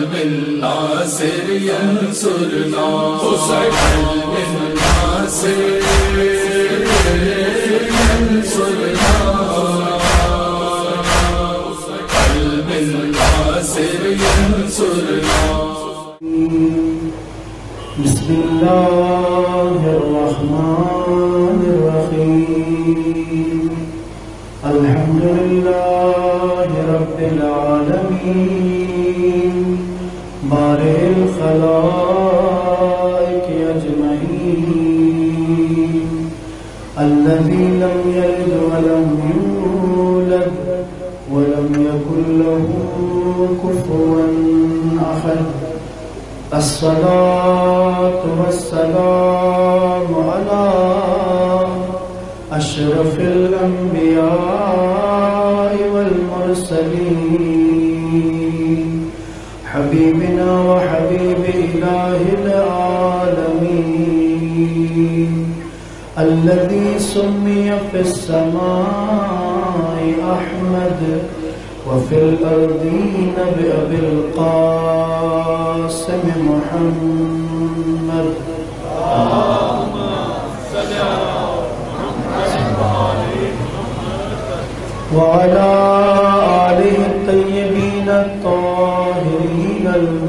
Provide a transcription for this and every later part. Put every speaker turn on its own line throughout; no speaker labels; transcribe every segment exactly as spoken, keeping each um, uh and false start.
قلب الناصر ينصرنا قلب الناصر ينصرنا قلب الناصر ينصرنا.
بسم الله الرحمن الرحيم. الحمد لله رب العالمين بارئ الخلائق أجمعين الذي لم يلد ولم يولد ولم يكن له كفوا أحد. الصلاة والسلام على أشرف الأنبياء والمرسلين حبيبنا وحبيب إله العالمين الذي سمي في السماء أحمد وفي الأرضين بأبي القاسم محمد. اللهم صل على محمد وعلى آله الطيبين الطاهرين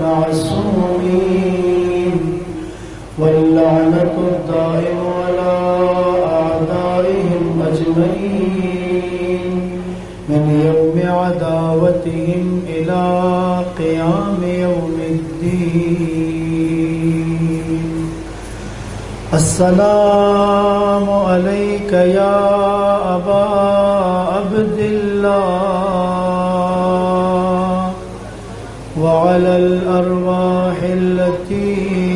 المعصومين واللعنة الدائمة على أعدائهم أجمعين من يوم عداوتهم إلى قيام يوم الدين. السلام عليك يا أبا عبد الله وعلى الأرواح التي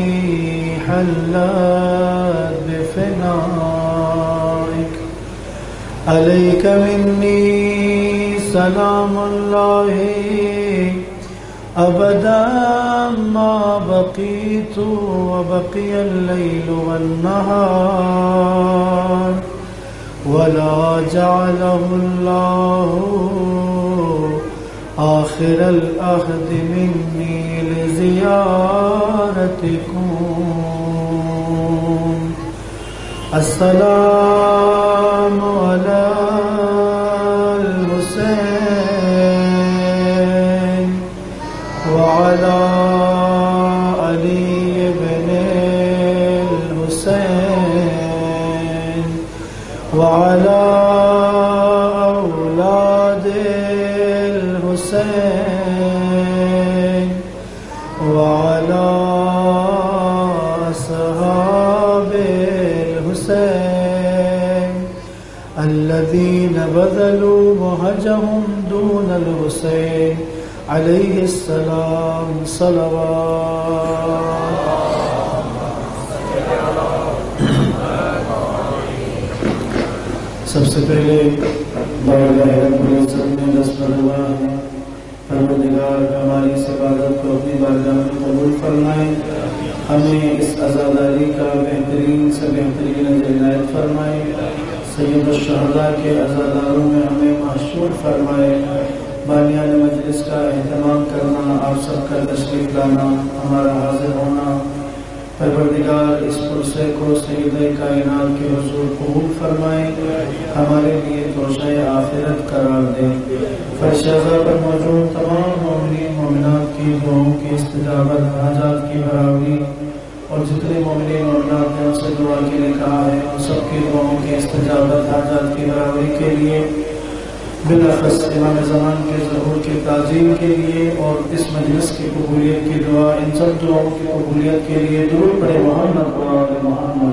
حلت بفنائك. عليك مني سلام الله أبدا ما بقيت وبقي الليل والنهار ولا جعله الله آخر العهد مني لزيارتكم. السلام على الحسين وعلى علي بن الحسين وعلى أولاد الحسين وعلى أصحاب الحسين الذين بذلوا مهجهم دون الحسين عليه السلام صلوات. سب سے پہلے بارگاہ رب العزت میں دست پروا ہے پروردگار ہماری اس عبادت کو اپنی بارگاہ میں قبول فرمائے. ہمیں اس عزاداری کا بہترین سے بہترین اجر عنایت فرمائے. سید الشہداء کے عزاداروں میں ہمیں محشور فرمائے. بانیان مجلس کا اہتمام کرنا، آپ سب کا تشریف لانا، ہمارا حاضر ہونا، پروردگار اس پرسے کو سید کائنات کے حضور قبول فرمائے، ہمارے لیے توشہ آخرت قرار دے. فرشاذہ پر موجود تمام مومنین مومنات کی دعاؤں کی استجابت، حاجات کی برابری، اور جتنے مومنین مومنات نے ان سے دعا کے لیے کہا ہے ان سب کی دعاؤں کی استجابت، حاجات کی برابری کے لیے، بلاخص امام زمان کے ظہور کی تعظیم کے لیے اور اس مجلس کی قبولیت کی دعا، ان سب دعاؤں کی قبولیت کے لیے درود پڑھے محمد و آل محمد.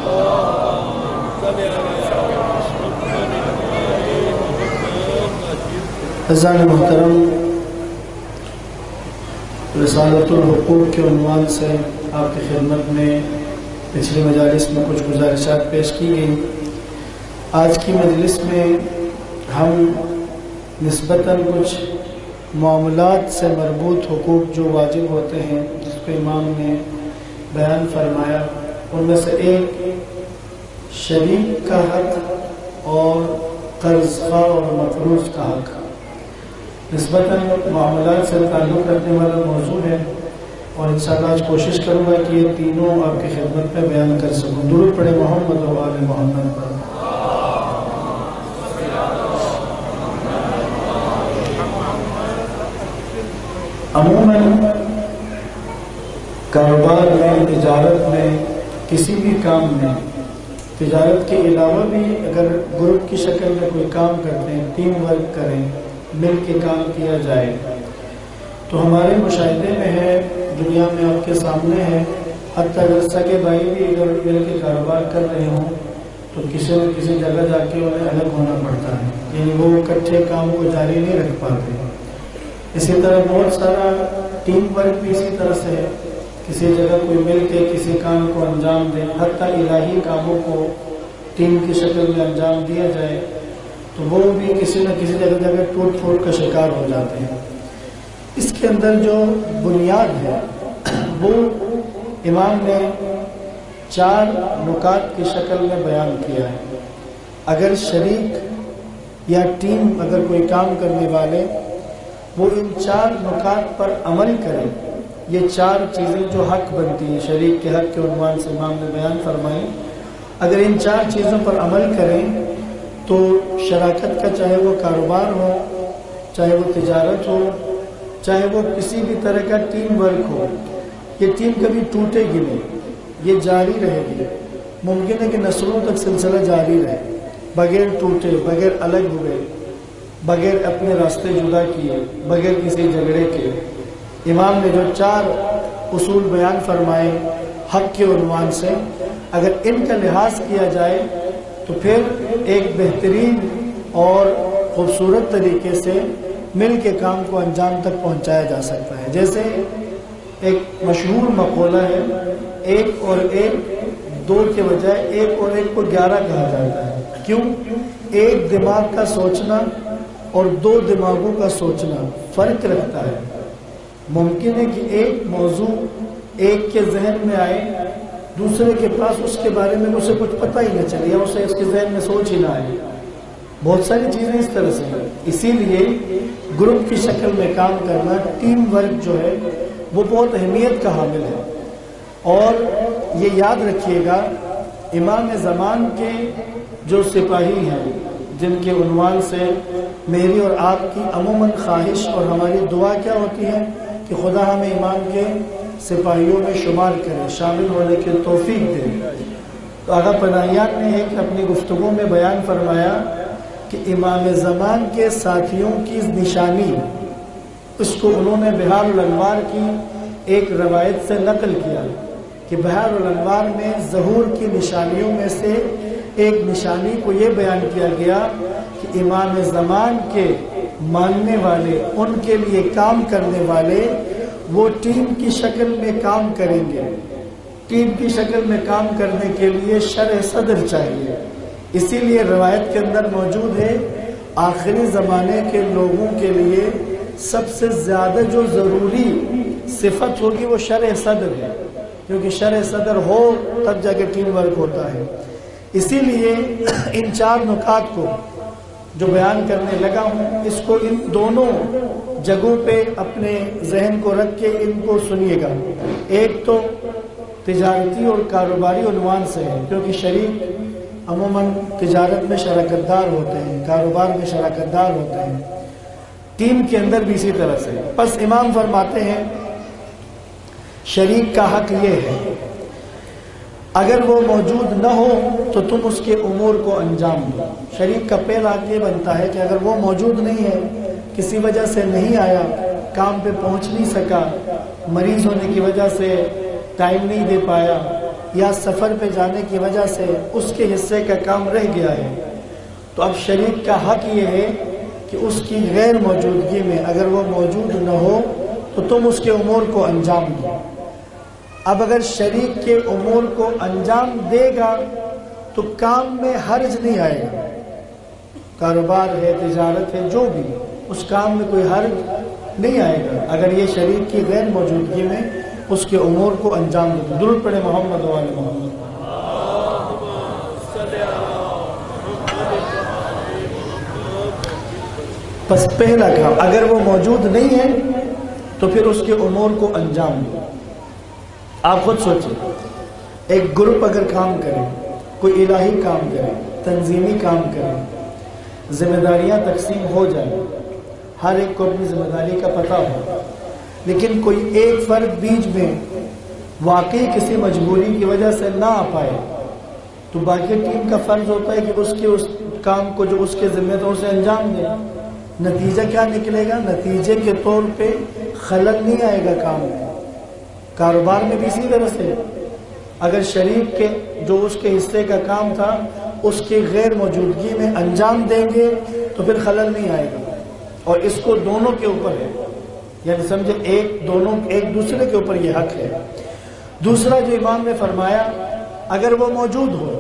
عزیزان محترم، رسالۃ الحقوق کے عنوان سے آپ کی خدمت میں پچھلی مجالس میں کچھ گزارشات پیش کی گئی. آج کی مجلس میں ہم نسبتاً کچھ معاملات سے مربوط حقوق جو واجب ہوتے ہیں جس کو امام نے بیان فرمایا، ان میں سے ایک شریک کا حق اور قرض خواہ اور مقروض کا حق. نسبتاً معاملات سے تعلق رکھنے والا موضوع ہے، اور انشاءاللہ آج کوشش کروں گا کہ یہ تینوں آپ کی خدمت میں بیان کر سکوں۔ درود پڑھے محمد و آل محمد پر۔ عموماً کاروبار میں، تجارت میں، کسی بھی کام میں، تجارت کے علاوہ بھی اگر گروپ کی شکل میں کوئی کام کرتے ہیں، ٹیم ورک کریں، مل کے کام کیا جائے، تو ہمارے مشاہدے میں ہے، دنیا میں آپ کے سامنے ہے، حتیٰ اگر سگے بھائی بھی اگر مل کے کاروبار کر رہے ہوں تو کسی نہ کسی جگہ جا کے انہیں الگ ہونا پڑتا ہے، یعنی وہ اکٹھے کام کو جاری نہیں رکھ پاتے۔ اسی طرح بہت سارا ٹیم ورک بھی اسی طرح سے ہے، کسی جگہ کوئی مل کے کسی کام کو انجام دے، حتیٰ الہی کاموں کو ٹیم کی شکل میں انجام دیا جائے تو وہ بھی کسی نہ کسی جگہ جگہ ٹوٹ پھوٹ کا شکار ہو جاتے ہیں۔ اس کے اندر جو بنیاد ہے وہ امام نے چار نکات کی شکل میں بیان کیا ہے۔ اگر شریک یا ٹیم اگر کوئی کام کرنے والے وہ ان چار نکات پر عمل کریں، یہ چار چیزیں جو حق بنتی ہیں، شریک کے حق کے عنوان سے امام نے بیان فرمائی، اگر ان چار چیزوں پر عمل کریں تو شراکت کا، چاہے وہ کاروبار ہو، چاہے وہ تجارت ہو، چاہے وہ کسی بھی طرح کا ٹیم ورک ہو، یہ ٹیم کبھی ٹوٹے گی نہیں، یہ جاری رہے گی۔ ممکن ہے کہ نسلوں تک سلسلہ جاری رہے، بغیر ٹوٹے، بغیر الگ ہوئے، بغیر اپنے راستے جدا کیے، بغیر کسی جھگڑے کے۔ امام نے جو چار اصول بیان فرمائے حق کے عنوان سے، اگر ان کا لحاظ کیا جائے تو پھر ایک بہترین اور خوبصورت طریقے سے مل کے کام کو انجام تک پہنچایا جا سکتا ہے۔ جیسے ایک مشہور مقولہ ہے، ایک اور ایک دو کے بجائے ایک اور ایک کو گیارہ کہا جاتا ہے۔ کیوں؟ ایک دماغ کا سوچنا اور دو دماغوں کا سوچنا فرق رکھتا ہے۔ ممکن ہے کہ ایک موضوع ایک کے ذہن میں آئے، دوسرے کے پاس اس کے بارے میں اسے کچھ پتہ ہی نہ چلے، یا اسے اس کے ذہن میں سوچ ہی نہ آئے۔ بہت ساری چیزیں اس طرح سے ہیں۔ اسی لیے گروپ کی شکل میں کام کرنا، ٹیم ورک جو ہے وہ بہت اہمیت کا حامل ہے۔ اور یہ یاد رکھیے گا، امام زمان کے جو سپاہی ہیں، جن کے عنوان سے میری اور آپ کی عموماً خواہش اور ہماری دعا کیا ہوتی ہے کہ خدا ہمیں امام کے سپاہیوں میں شمار کرے، شامل ہونے کی توفیق دے۔ تو آغا پناہیان نے ایک اپنی گفتگو میں بیان فرمایا کہ امام زمان کے ساتھیوں کی نشانی، اس کو انہوں نے بحار الانوار کی ایک روایت سے نقل کیا کہ بحار الانوار میں ظہور کی نشانیوں میں سے ایک نشانی کو یہ بیان کیا گیا کہ امام زمان کے ماننے والے، ان کے لیے کام کرنے والے، وہ ٹیم کی شکل میں کام کریں گے۔ ٹیم کی شکل میں کام کرنے کے لیے شرح صدر چاہیے۔ اسی لیے روایت کے اندر موجود ہے، آخری زمانے کے لوگوں کے لیے سب سے زیادہ جو ضروری صفت ہوگی وہ شرح صدر ہے، کیونکہ شرح صدر ہو تب جا کے ٹیم ورک ہوتا ہے۔ اسی لیے ان چار نکات کو جو بیان کرنے لگا ہوں، اس کو ان دونوں جگہوں پہ اپنے ذہن کو رکھ کے ان کو سنیے گا۔ ایک تو تجارتی اور کاروباری عنوان سے ہے، کیونکہ شریک عموماً تجارت میں شراکت دار ہوتے ہیں، کاروبار میں شراکت دار ہوتے ہیں، ٹیم کے اندر بھی اسی طرح سے۔ پس امام فرماتے ہیں شریک کا حق یہ ہے، اگر وہ موجود نہ ہو تو تم اس کے امور کو انجام دو۔ شریک کا پہلا حق یہ بنتا ہے کہ اگر وہ موجود نہیں ہے، کسی وجہ سے نہیں آیا، کام پہ پہنچ نہیں سکا، مریض ہونے کی وجہ سے ٹائم نہیں دے پایا، یا سفر پہ جانے کی وجہ سے اس کے حصے کا کام رہ گیا ہے، تو اب شریک کا حق یہ ہے کہ اس کی غیر موجودگی میں اگر وہ موجود نہ ہو تو تم اس کے امور کو انجام دو۔ اب اگر شریک کے امور کو انجام دے گا تو کام میں حرج نہیں آئے گا، کاروبار ہے، تجارت ہے، جو بھی، اس کام میں کوئی حرج نہیں آئے گا اگر یہ شریک کی غیر موجودگی میں اس کے امور کو انجام دے۔ درود پڑھے محمد و آل محمد۔ بس پہلا کام اگر وہ موجود نہیں ہے تو پھر اس کے امور کو انجام دو. آپ خود سوچیں، ایک گروپ اگر کام کرے، کوئی الہی کام کرے، تنظیمی کام کرے، ذمہ داریاں تقسیم ہو جائیں، ہر ایک کو اپنی ذمہ داری کا پتہ ہو، لیکن کوئی ایک فرد بیچ میں واقعی کسی مجبوری کی وجہ سے نہ آ پائے تو باقی ٹیم کا فرض ہوتا ہے کہ اس کے اس کام کو جو اس کے ذمہ دار سے انجام دے. نتیجہ کیا نکلے گا؟ نتیجے کے طور پہ خلل نہیں آئے گا کام میں. کاروبار میں بھی اسی طرح سے اگر شریک کے جو اس کے حصے کا کام تھا اس کی غیر موجودگی میں انجام دیں گے تو پھر خلل نہیں آئے گا. اور اس کو دونوں کے اوپر ہے، یعنی سمجھے ایک دونوں ایک دوسرے کے اوپر یہ حق ہے. دوسرا جو امام نے فرمایا، اگر وہ موجود ہو،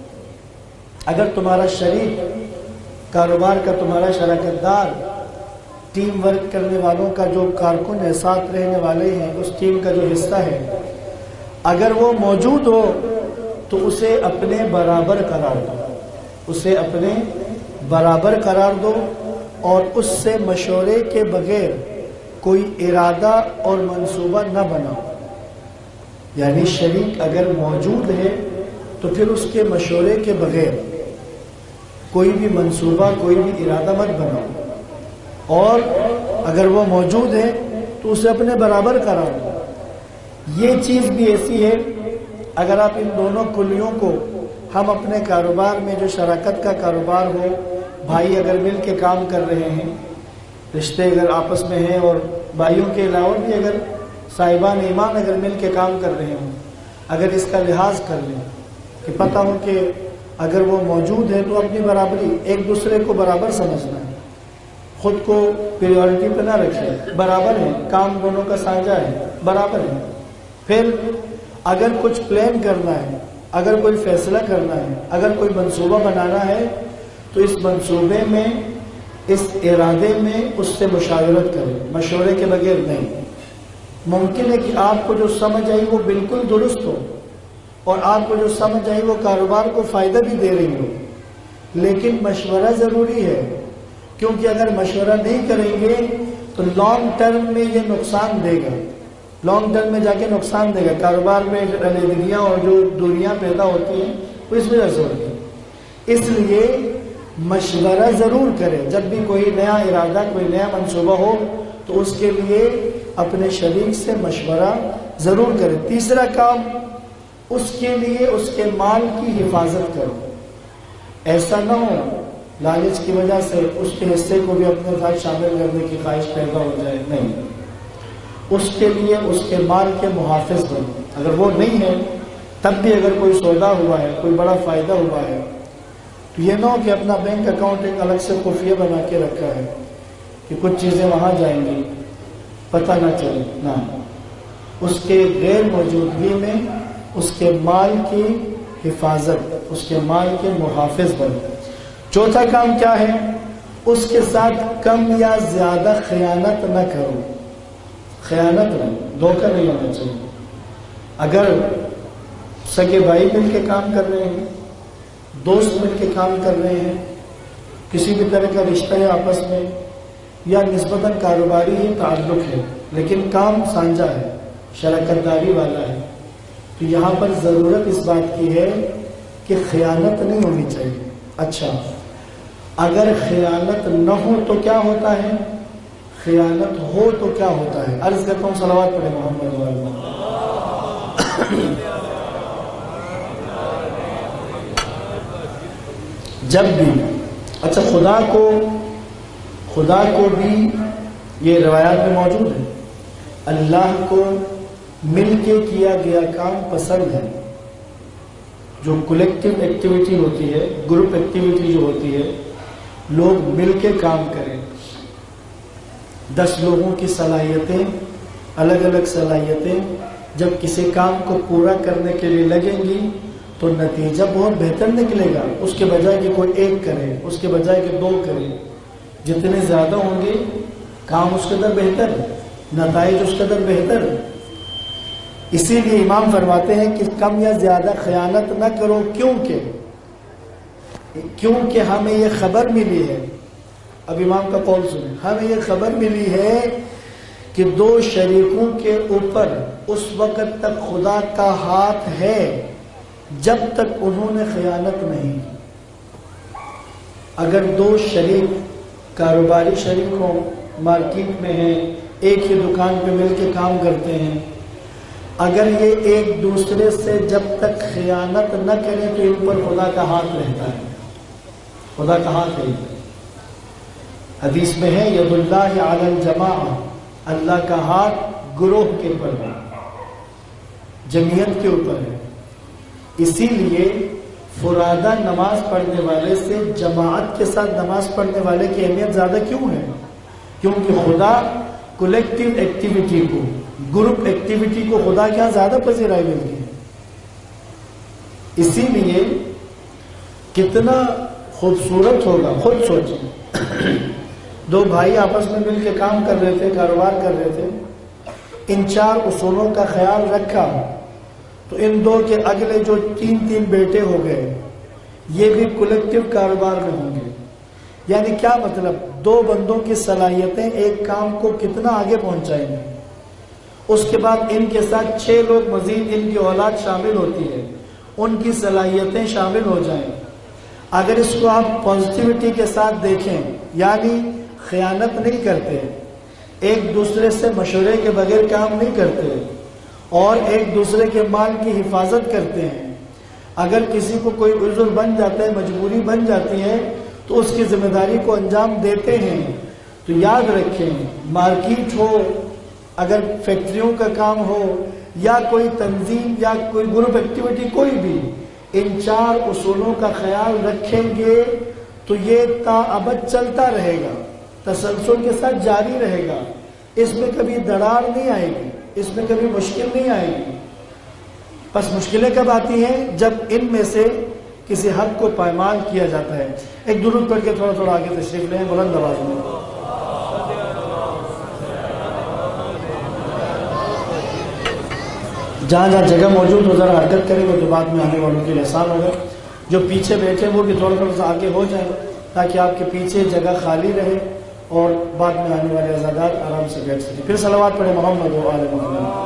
اگر تمہارا شریک کاروبار کا تمہارا شراکت دار ٹیم ورک کرنے والوں کا جو کارکن ہے، ساتھ رہنے والے ہیں، اس ٹیم کا جو حصہ ہے، اگر وہ موجود ہو تو اسے اپنے برابر قرار دو، اسے اپنے برابر قرار دو اور اس سے مشورے کے بغیر کوئی ارادہ اور منصوبہ نہ بناؤ. یعنی شریک اگر موجود ہے تو پھر اس کے مشورے کے بغیر کوئی بھی منصوبہ کوئی بھی ارادہ مت بناؤ، اور اگر وہ موجود ہے تو اسے اپنے برابر قرار دو. یہ چیز بھی ایسی ہے، اگر آپ ان دونوں کلیوں کو ہم اپنے کاروبار میں جو شراکت کا کاروبار ہو، بھائی اگر مل کے کام کر رہے ہیں، رشتے اگر آپس میں ہیں، اور بھائیوں کے علاوہ بھی اگر صاحبان ایمان اگر مل کے کام کر رہے ہوں، اگر اس کا لحاظ کر لیں کہ پتہ ہو کہ اگر وہ موجود ہے تو اپنی برابری، ایک دوسرے کو برابر سمجھنا ہے، خود کو پریورٹی پہ نہ رکھے، برابر ہے، کام دونوں کا سانجھا ہے، برابر ہے. پھر اگر کچھ پلان کرنا ہے، اگر کوئی فیصلہ کرنا ہے، اگر کوئی منصوبہ بنانا ہے تو اس منصوبے میں، اس ارادے میں اس سے مشاورت کریں، مشورے کے بغیر نہیں. ممکن ہے کہ آپ کو جو سمجھ آئی وہ بالکل درست ہو، اور آپ کو جو سمجھ آئی وہ کاروبار کو فائدہ بھی دے رہی ہو، لیکن مشورہ ضروری ہے، کیونکہ اگر مشورہ نہیں کریں گے تو لانگ ٹرم میں یہ نقصان دے گا، لانگ ٹرم میں جا کے نقصان دے گا. کاروبار میں علیحدگیاں اور جو دوریاں پیدا ہوتی ہیں وہ اس وجہ سے ہوتی ہیں. اس لیے مشورہ ضرور کرے، جب بھی کوئی نیا ارادہ، کوئی نیا منصوبہ ہو تو اس کے لیے اپنے شریک سے مشورہ ضرور کرے. تیسرا کام، اس کے لیے اس کے مال کی حفاظت کرو. ایسا نہ ہو لالچ کی وجہ سے اس کے حصے کو بھی اپنے ساتھ شامل کرنے کی خواہش پیدا ہو جائے. نہیں، اس کے لیے اس کے مال کے محافظ بنو. اگر وہ نہیں ہے تب بھی اگر کوئی سودا ہوا ہے، کوئی بڑا فائدہ ہوا ہے تو یہ نہ ہو کہ اپنا بینک اکاؤنٹ ایک الگ سے خفیہ بنا کے رکھا ہے کہ کچھ چیزیں وہاں جائیں گی، پتہ نہ چلے. نہ، اس کے غیر موجودگی میں اس کے مال کی حفاظت، اس کے مال کے محافظ بنو. چوتھا کام کیا ہے؟ اس کے ساتھ کم یا زیادہ خیانت نہ کرو. خیانت نہیں، دھوکہ نہیں ہونا چاہیے. اگر سگے بھائی مل کے کام کر رہے ہیں، دوست مل کے کام کر رہے ہیں، کسی بھی طرح کا رشتہ ہے آپس میں، یا نسبتاً کاروباری ہی تعلق ہے لیکن کام سانجھا ہے، شراکت داری والا ہے، تو یہاں پر ضرورت اس بات کی ہے کہ خیانت نہیں ہونی چاہیے. اچھا، اگر خیانت نہ ہو تو کیا ہوتا ہے؟ خیانت ہو تو کیا ہوتا ہے؟ عرض کرتا ہوں صلوات پڑھیں محمد والے. جب بھی، اچھا خدا کو خدا کو بھی یہ روایات میں موجود ہے، اللہ کو مل کے کیا گیا کام پسند ہے. جو کلیکٹیو ایکٹیویٹی ہوتی ہے، گروپ ایکٹیویٹی جو ہوتی ہے، لوگ مل کے کام کریں. دس لوگوں کی صلاحیتیں، الگ الگ صلاحیتیں جب کسی کام کو پورا کرنے کے لیے لگیں گی تو نتیجہ بہت بہتر نکلے گا، اس کے بجائے کہ کوئی ایک کرے، اس کے بجائے کہ دو کرے. جتنے زیادہ ہوں گے کام اس قدر بہتر، نتائج اس قدر بہتر. اسی لیے امام فرماتے ہیں کہ کم یا زیادہ خیانت نہ کرو. کیونکہ کیونکہ ہمیں یہ خبر ملی ہے اب امام کا قول سنیں، ہمیں یہ خبر ملی ہے کہ دو شریکوں کے اوپر اس وقت تک خدا کا ہاتھ ہے جب تک انہوں نے خیانت نہیں کی۔ اگر دو شریک کاروباری شریک ہوں، مارکیٹ میں ہیں، ایک ہی دکان پہ مل کے کام کرتے ہیں، اگر یہ ایک دوسرے سے جب تک خیانت نہ کریں تو ان پر خدا کا ہاتھ رہتا ہے، خدا کا ہاتھ ہے۔ حدیث میں ہے ید اللہ علی الجماع، اللہ کا ہاتھ گروہ کے اوپر ہے، جمعیت کے اوپر ہے۔ اسی لیے فرادہ نماز پڑھنے والے سے جماعت کے ساتھ نماز پڑھنے والے کی اہمیت زیادہ کیوں ہے؟ کیونکہ خدا کولیکٹیو ایکٹیویٹی کو، گروپ ایکٹیویٹی کو خدا کیا زیادہ پذیرائی ملتی ہے۔ اسی لیے کتنا خوبصورت ہوگا، خود سوچیں، دو بھائی آپس میں مل کے کام کر رہے تھے، کاروبار کر رہے تھے، ان چار اصولوں کا خیال رکھا تو ان دو کے اگلے جو تین تین بیٹے ہو گئے یہ بھی کولیکٹیو کاروبار میں ہوں گے۔ یعنی کیا مطلب؟ دو بندوں کی صلاحیتیں ایک کام کو کتنا آگے پہنچائیں گے۔ اس کے بعد ان کے ساتھ چھ لوگ مزید ان کی اولاد شامل ہوتی ہے، ان کی صلاحیتیں شامل ہو جائیں۔ اگر اس کو آپ پازیٹیوٹی کے ساتھ دیکھیں، یعنی خیانت نہیں کرتے، ایک دوسرے سے مشورے کے بغیر کام نہیں کرتے اور ایک دوسرے کے مال کی حفاظت کرتے ہیں۔ اگر کسی کو کوئی عذر بن جاتا ہے، مجبوری بن جاتی ہے تو اس کی ذمہ داری کو انجام دیتے ہیں۔ تو یاد رکھیں، مارکیٹ ہو، اگر فیکٹریوں کا کام ہو یا کوئی تنظیم یا کوئی گروپ ایکٹیویٹی کوئی بھی، ان چار اصولوں کا خیال رکھیں گے تو یہ تا ابد چلتا رہے گا، تسلسل کے ساتھ جاری رہے گا، اس میں کبھی دراڑ نہیں آئے گی، اس میں کبھی مشکل نہیں آئے گی۔ بس مشکلیں کب آتی ہیں؟ جب ان میں سے کسی حق کو پائمال کیا جاتا ہے۔ ایک درود پڑھ کے تھوڑا تھوڑا آگے تشریف لیں بلند آواز میں۔ جہاں جہاں جگہ موجود ہو ذرا حرکت کریں گے تو بعد میں آنے والوں کے لیے آسان ہوگا۔ جو پیچھے بیٹھے وہ بھی تھوڑا تھوڑا سا آگے ہو جائیں تاکہ آپ کے پیچھے جگہ خالی رہے اور بعد میں آنے والے عزادار آرام سے بیٹھ سکیں۔ پھر صلوات پڑھیں محمد و آل محمد۔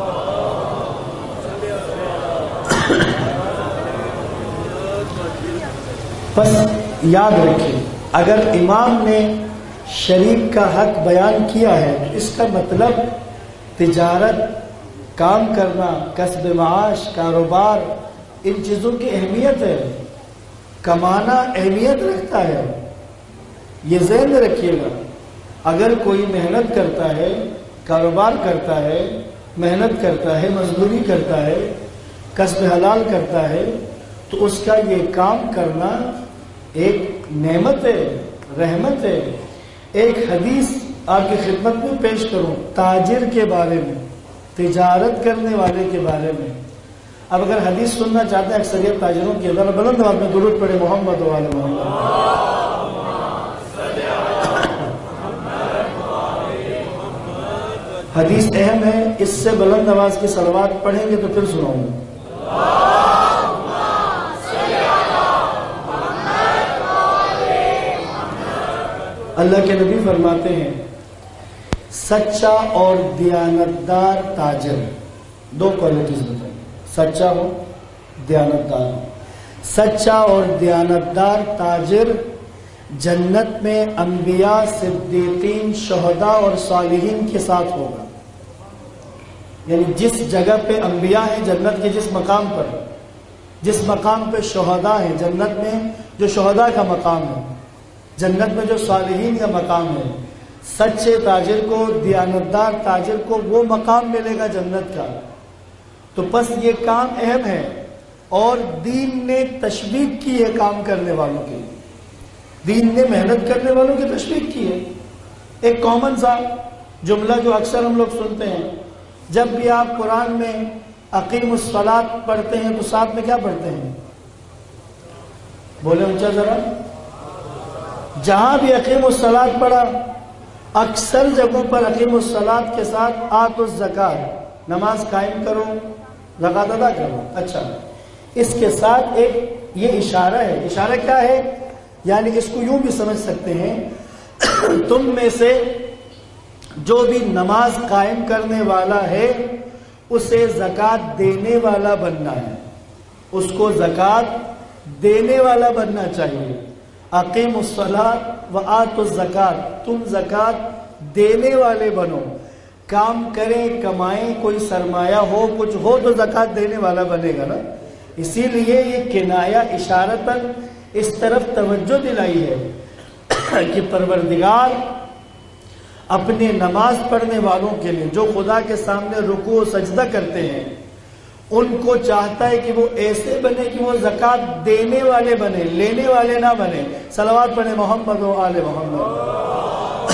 بس یاد رکھیں، اگر امام نے شریک کا حق بیان کیا ہے تو اس کا مطلب تجارت، کام کرنا، کسب معاش، کاروبار، ان چیزوں کی اہمیت ہے، کمانا اہمیت رکھتا ہے۔ یہ ذہن میں رکھیے گا، اگر کوئی محنت کرتا ہے، کاروبار کرتا ہے، محنت کرتا ہے، مزدوری کرتا ہے، کسب حلال کرتا ہے تو اس کا یہ کام کرنا ایک نعمت ہے، رحمت ہے۔ ایک حدیث آپ کی خدمت میں پیش کروں تاجر کے بارے میں، تجارت کرنے والے کے بارے میں۔ اب اگر حدیث سننا چاہتے ہیں اکثریت تاجروں کی، ذرا بلند آواز میں درود پڑھے محمد و آل محمد۔ حدیث اہم ہے، اس سے بلند آواز کی صلوات پڑھیں گے تو پھر سناؤں گا۔ اللہ کے نبی فرماتے ہیں سچا اور دیانتدار تاجر، دو کوالٹیز بتائیں، سچا ہو، دیانتدار ہو۔ سچا اور دیانتدار تاجر جنت میں انبیاء، صدیقین، شہداء اور صالحین کے ساتھ ہوگا۔ یعنی جس جگہ پہ انبیاء ہیں، جنت کے جس مقام پر، جس مقام پہ شہداء ہیں، جنت میں جو شہداء کا مقام ہے، جنت میں جو صالحین کا مقام ہے، سچے تاجر کو، دیانتدار تاجر کو وہ مقام ملے گا جنت کا۔ تو بس یہ کام اہم ہے اور دین نے تشویق کی ہے کام کرنے والوں کے، دین نے محنت کرنے والوں کی تشویق کی ہے۔ ایک کامن سا جملہ جو اکثر ہم لوگ سنتے ہیں، جب بھی آپ قرآن میں اقیم الصلاۃ پڑھتے ہیں تو ساتھ میں کیا پڑھتے ہیں؟ بولے اونچا ذرا۔ جہاں بھی اقیم الصلاۃ پڑھا، اکثر جگہوں پر اقیم الصلاۃ کے ساتھ آتوا الزکوٰۃ، نماز قائم کرو، زکوٰۃ ادا کرو۔ اچھا، اس کے ساتھ ایک یہ اشارہ ہے۔ اشارہ کیا ہے؟ یعنی اس کو یوں بھی سمجھ سکتے ہیں تم میں سے جو بھی نماز قائم کرنے والا ہے اسے زکوٰۃ دینے والا بننا ہے، اس کو زکوٰۃ دینے والا بننا چاہیے۔ اقیموا الصلاۃ وآتوا الزکوٰۃ، تم زکوٰۃ دینے والے بنو، کام کریں کمائیں، کوئی سرمایہ ہو کچھ ہو تو زکوٰۃ دینے والا بنے گا نا۔ اسی لیے یہ کنایہ اشارتاً اس طرف توجہ دلائی ہے کہ پروردگار اپنے نماز پڑھنے والوں کے لیے جو خدا کے سامنے رکوع و سجدہ کرتے ہیں ان کو چاہتا ہے کہ وہ ایسے بنے کہ وہ زکوٰۃ دینے والے بنے، لینے والے نہ بنے۔ صلوات پڑھیں محمد و آل محمد۔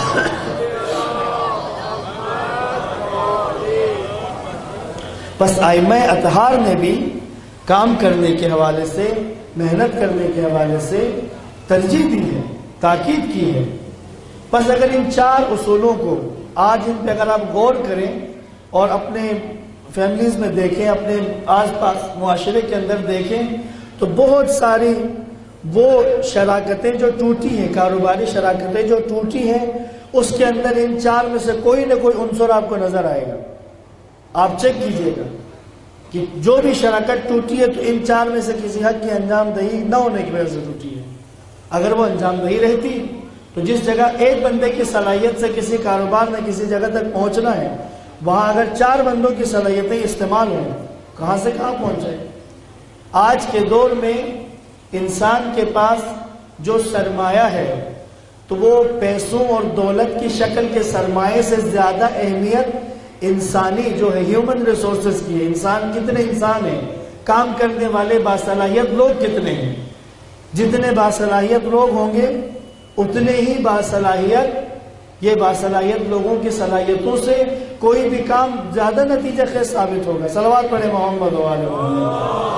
بس ائمہ اطہار نے بھی کام کرنے کے حوالے سے، محنت کرنے کے حوالے سے ترجیح دی ہے، تاکید کی ہے۔ بس اگر ان چار اصولوں کو آج ان پہ اگر آپ غور کریں اور اپنے فیملیز میں دیکھیں، اپنے آس پاس معاشرے کے اندر دیکھیں تو بہت ساری وہ شراکتیں جو ٹوٹی ہیں، کاروباری شراکتیں جو ٹوٹی ہیں، اس کے اندر ان چار میں سے کوئی نہ کوئی عنصر آپ کو نظر آئے گا۔ آپ چیک کیجئے گا کہ جو بھی شراکت ٹوٹی ہے تو ان چار میں سے کسی حق کی انجام دہی نہ ہونے کی وجہ سے ٹوٹی ہے۔ اگر وہ انجام دہی رہتی تو جس جگہ ایک بندے کی صلاحیت سے کسی کاروبار میں کسی جگہ تک پہنچنا ہے، وہاں اگر چار بندوں کی صلاحیتیں استعمال ہوں، کہاں سے کہاں پہنچ جائے۔ آج کے دور میں انسان کے پاس جو سرمایہ ہے تو وہ پیسوں اور دولت کی شکل کے سرمایے سے زیادہ اہمیت انسانی جو ہے ہیومن ریسورسز کی ہے۔ انسان کتنے انسان ہیں، کام کرنے والے باصلاحیت لوگ کتنے ہیں۔ جتنے باصلاحیت لوگ ہوں گے اتنے ہی باصلاحیت یہ باصلاحیت لوگوں کی صلاحیتوں سے کوئی بھی کام زیادہ نتیجہ خیز ثابت ہوگا۔ صلوات پڑھیں محمد و آل محمد۔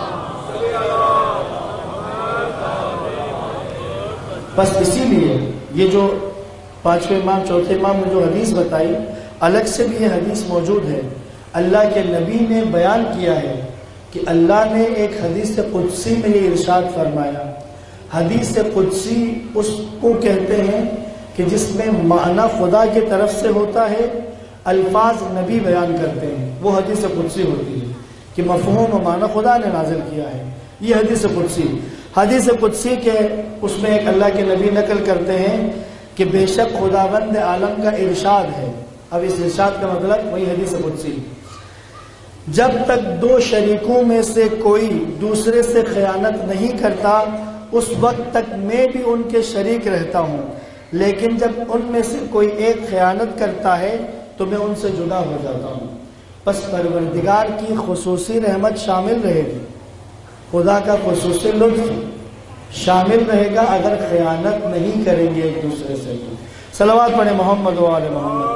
بس اسی لیے یہ جو پانچویں امام چوتھے امام نے جو حدیث بتائی، الگ سے بھی یہ حدیث موجود ہے۔ اللہ کے نبی نے بیان کیا ہے کہ اللہ نے ایک حدیث قدسی میں یہ ارشاد فرمایا۔ حدیث قدسی اس کو کہتے ہیں کہ جس میں معنی خدا کی طرف سے ہوتا ہے، الفاظ نبی بیان کرتے ہیں، وہ حدیث قدسی ہوتی ہے کہ مفہوم و معنی خدا نے نازل کیا ہے، یہ حدیث قدسی۔ حدیث قدسی کے اس میں ایک اللہ کے نبی نقل کرتے ہیں کہ بے شک خداوند عالم کا ارشاد ہے۔ اب اس ارشاد کا مطلب وہی حدیث قدسی، جب تک دو شریکوں میں سے کوئی دوسرے سے خیانت نہیں کرتا اس وقت تک میں بھی ان کے شریک رہتا ہوں، لیکن جب ان میں سے کوئی ایک خیانت کرتا ہے تو میں ان سے جدا ہو جاتا ہوں۔ بس پروردگار کی خصوصی رحمت شامل رہے گی، خدا کا خصوصی لطف شامل رہے گا اگر خیانت نہیں کریں گے ایک دوسرے سے۔ صلوات پڑھیں محمد و آل محمد۔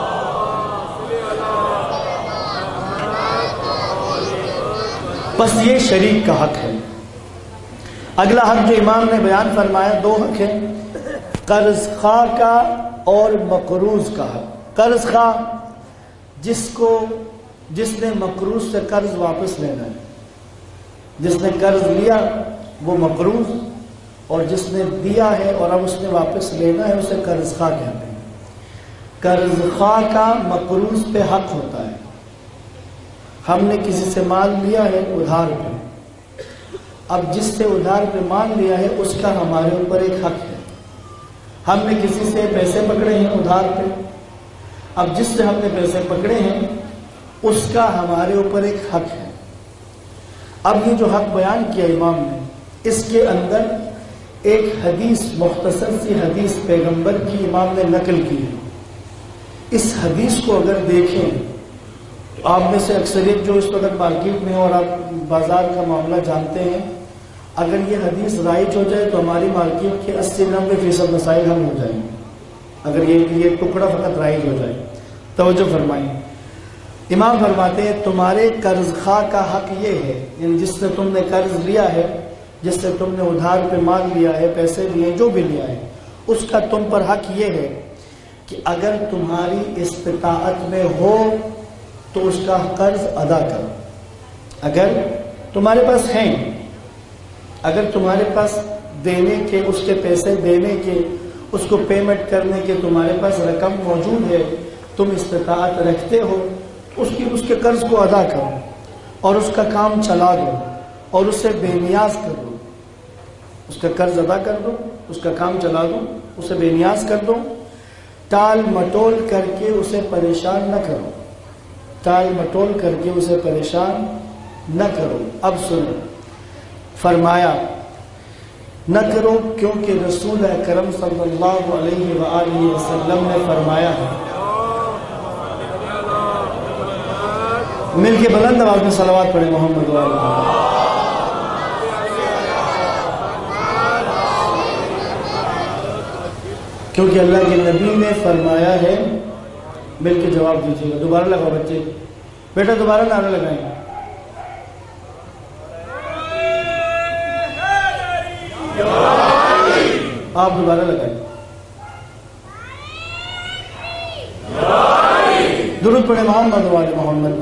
بس یہ شریک کا حق ہے۔ اگلا حق جو امام نے بیان فرمایا، دو حق ہیں، قرض خواہ کا اور مقروض کا حق۔ قرض خواہ جس کو جس نے مقروض سے قرض واپس لینا ہے، جس نے قرض لیا وہ مقروض، اور جس نے دیا ہے اور اب اس نے واپس لینا ہے اسے قرض خواہ کہتے ہیں۔ قرض خواہ کا مقروض پہ حق ہوتا ہے۔ ہم نے کسی سے مال لیا ہے ادھار پہ، اب جس سے ادھار پہ مال لیا ہے اس کا ہمارے اوپر ایک حق ہے۔ ہم نے کسی سے پیسے پکڑے ہیں ادھار پہ، اب جس سے ہم نے پیسے پکڑے ہیں اس کا ہمارے اوپر ایک حق ہے۔ اب یہ جو حق بیان کیا امام نے، اس کے اندر ایک حدیث، مختصر سی حدیث پیغمبر کی امام نے نقل کی ہے۔ اس حدیث کو اگر دیکھیں تو آپ میں سے اکثریت جو اس وقت مارکیٹ میں اور آپ بازار کا معاملہ جانتے ہیں، اگر یہ حدیث رائج ہو جائے تو ہماری مارکیٹ کے اسی نبے فیصد مسائل حل ہو جائیں گے، اگر یہ یہ ٹکڑا فقط رائج ہو جائے۔ توجہ فرمائیں، امام فرماتے ہیں تمہارے قرض خواہ کا حق یہ ہے، یعنی جس سے تم نے قرض لیا ہے، جس سے تم نے ادھار پہ مال لیا ہے، پیسے لیے، جو بھی لیا ہے، اس کا تم پر حق یہ ہے کہ اگر تمہاری استطاعت میں ہو تو اس کا قرض ادا کرو۔ اگر تمہارے پاس ہیں، اگر تمہارے پاس دینے کے، اس کے پیسے دینے کے، اس کو پیمنٹ کرنے کے تمہارے پاس رقم موجود ہے، تم استطاعت رکھتے ہو، اس کی اس کے قرض کو ادا کرو اور اس کا کام چلا دو اور اسے بے نیاز کر دو، اس کا قرض ادا کر دو، اس کا کام چلا دو، اسے بے نیاز کر دو، ٹال مٹول کر کے اسے پریشان نہ کرو، ٹال مٹول کر کے اسے پریشان نہ کرو۔ اب سنو، فرمایا نہ کرو کیونکہ رسول اکرم صلی اللہ علیہ وآلہ وسلم نے فرمایا ہے۔ مل کے بلند آواز میں صلوات پڑھیں محمد وآلہ محمد۔ کیونکہ اللہ کے نبی نے فرمایا ہے، مل کے جواب دیجیے گا، دوبارہ لگاؤ بچے، بیٹا دوبارہ نعرہ لگائیں، آپ دوبارہ لگائیں، درود پڑھیں محمد وآلہ محمد۔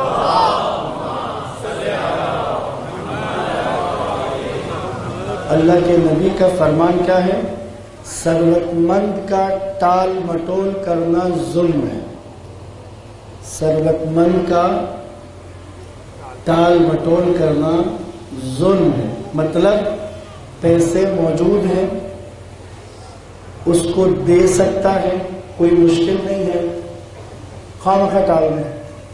اللہ کے نبی کا فرمان کیا ہے؟ ثروت مند کا ٹال مٹول کرنا ظلم ہے، ثروت مند کا ٹال مٹول کرنا ظلم ہے، مطلب پیسے موجود ہیں، اس کو دے سکتا ہے، کوئی مشکل نہیں ہے، خواہ مخواہ ٹال میں۔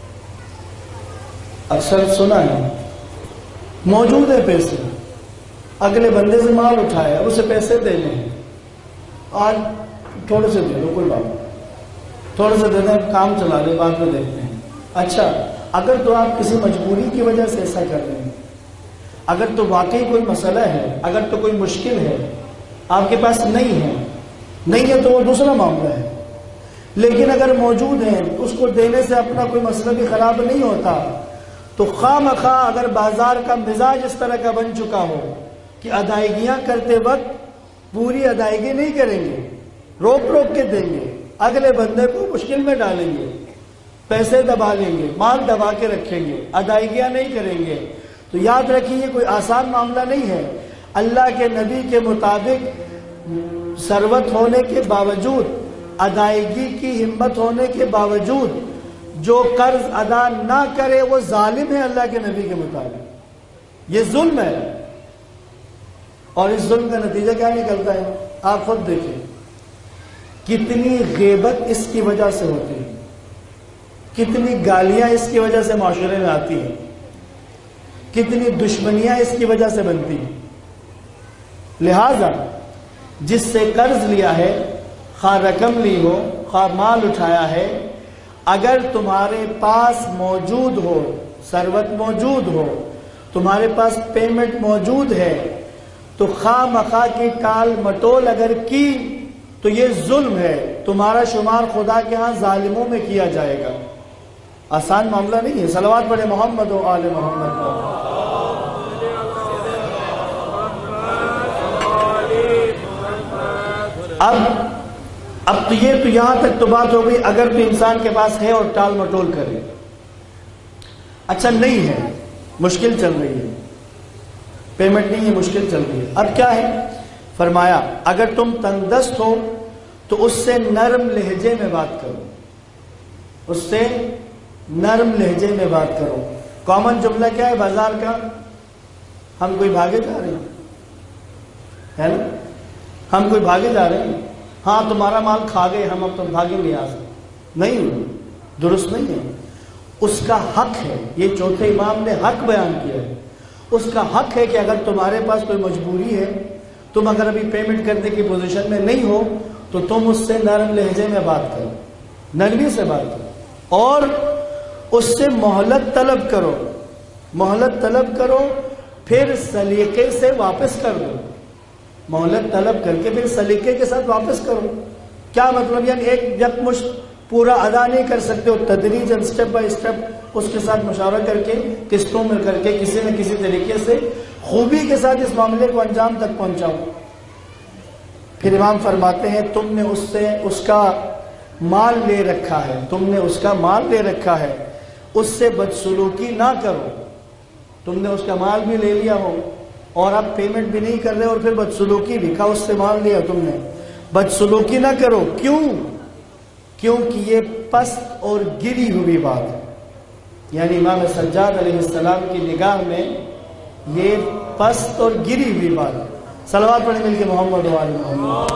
اکثر سنا ہے موجود ہے پیسے، اگلے بندے سے مال اٹھایا، اسے پیسے دینے ہیں، آج تھوڑے سے دے دو، کوئی بات نہیں، تھوڑے سے دے دیں، کام چلا لے، بعد میں دیکھتے ہیں۔ اچھا، اگر تو آپ کسی مجبوری کی وجہ سے ایسا کر رہے ہیں، اگر تو واقعی کوئی مسئلہ ہے، اگر تو کوئی مشکل ہے، آپ کے پاس نہیں ہے نہیں ہے تو وہ دوسرا معاملہ ہے، لیکن اگر موجود ہیں اس کو دینے سے اپنا کوئی مسئلہ بھی خراب نہیں ہوتا، تو خواہ مخواہ اگر بازار کا مزاج اس طرح کا بن چکا ہو کہ ادائیگیاں کرتے وقت پوری ادائیگی نہیں کریں گے، روک روک کے دیں گے، اگلے بندے کو مشکل میں ڈالیں گے، پیسے دبا لیں گے، مال دبا کے رکھیں گے، ادائیگیاں نہیں کریں گے، تو یاد رکھیے یہ کوئی آسان معاملہ نہیں ہے۔ اللہ کے نبی کے مطابق ثروت ہونے کے باوجود، ادائیگی کی ہمت ہونے کے باوجود جو قرض ادا نہ کرے وہ ظالم ہے اللہ کے نبی کے مطابق، یہ ظلم ہے۔ اور اس ظلم کا نتیجہ کیا نکلتا ہے آپ خود دیکھیں، کتنی غیبت اس کی وجہ سے ہوتی ہے، کتنی گالیاں اس کی وجہ سے معاشرے میں آتی ہیں، کتنی دشمنیاں اس کی وجہ سے بنتی ہیں۔ لہذا جس سے قرض لیا ہے، خواہ رقم لی ہو، خواہ مال اٹھایا ہے، اگر تمہارے پاس موجود ہو، ثروت موجود ہو، تمہارے پاس پیمنٹ موجود ہے، تو خواہ مخواہ کی ٹال مٹول اگر کی تو یہ ظلم ہے، تمہارا شمار خدا کے ہاں ظالموں میں کیا جائے گا۔ آسان معاملہ نہیں ہے۔ صلوات پڑھے محمد و آل محمد۔ اب اب تو یہ تو یہاں تک تو بات ہو گئی اگر تو انسان کے پاس ہے اور ٹال مٹول کرے۔ اچھا نہیں ہے، مشکل چل رہی ہے، پیمنٹ نہیں ہے، مشکل چل رہی ہے، اب کیا ہے؟ فرمایا اگر تم تنگ دست ہو تو اس سے نرم لہجے میں بات کرو، اس سے نرم لہجے میں بات کرو۔ کامن جملہ کیا ہے بازار کا؟ ہم کوئی بھاگے جا رہے ہیں، ہے نا؟ ہم کوئی بھاگے جا رہے ہیں، ہاں تمہارا مال کھا گئے ہم، اب تم بھاگیں گے یہاں سے، نہیں، درست نہیں ہے۔ اس کا حق ہے، یہ چوتھے امام نے حق بیان کیا ہے، اس کا حق ہے کہ اگر تمہارے پاس کوئی مجبوری ہے، تم اگر ابھی پیمنٹ کرنے کی پوزیشن میں نہیں ہو تو تم اس سے نرم لہجے میں بات کرو، نرمی سے بات کرو اور اس سے مہلت طلب کرو، مہلت طلب کرو، پھر سلیقے سے واپس کر دو، مہلت طلب کر کے پھر سلیقے کے ساتھ واپس کرو۔ کیا مطلب؟ یعنی ایک یکمشت پورا ادا نہیں کر سکتے ہو، تدریجاً اسٹیپ بائی اسٹیپ اس کے ساتھ مشورہ کر کے، قسطوں میں کر کے، کسی نہ کسی طریقے سے خوبی کے ساتھ اس معاملے کو انجام تک پہنچاؤ۔ پھر امام فرماتے ہیں تم نے اس سے اس کا مال لے رکھا ہے، تم نے اس کا مال لے رکھا ہے، اس سے بدسلوکی نہ کرو۔ تم نے اس کا مال بھی لے لیا ہو اور اب پیمنٹ بھی نہیں کر رہے اور پھر بدسلوکی بھی، کہا اس سے مال لیا تم نے،
بدسلوکی نہ کرو. کیوں؟ کیونکہ یہ پست اور گری ہوئی بات ہے. یعنی امام سجاد علیہ السلام کی نگاہ میں یہ پست اور گری ہوئی بات ہے. صلوات پڑھیں مل کے محمد و آل محمد.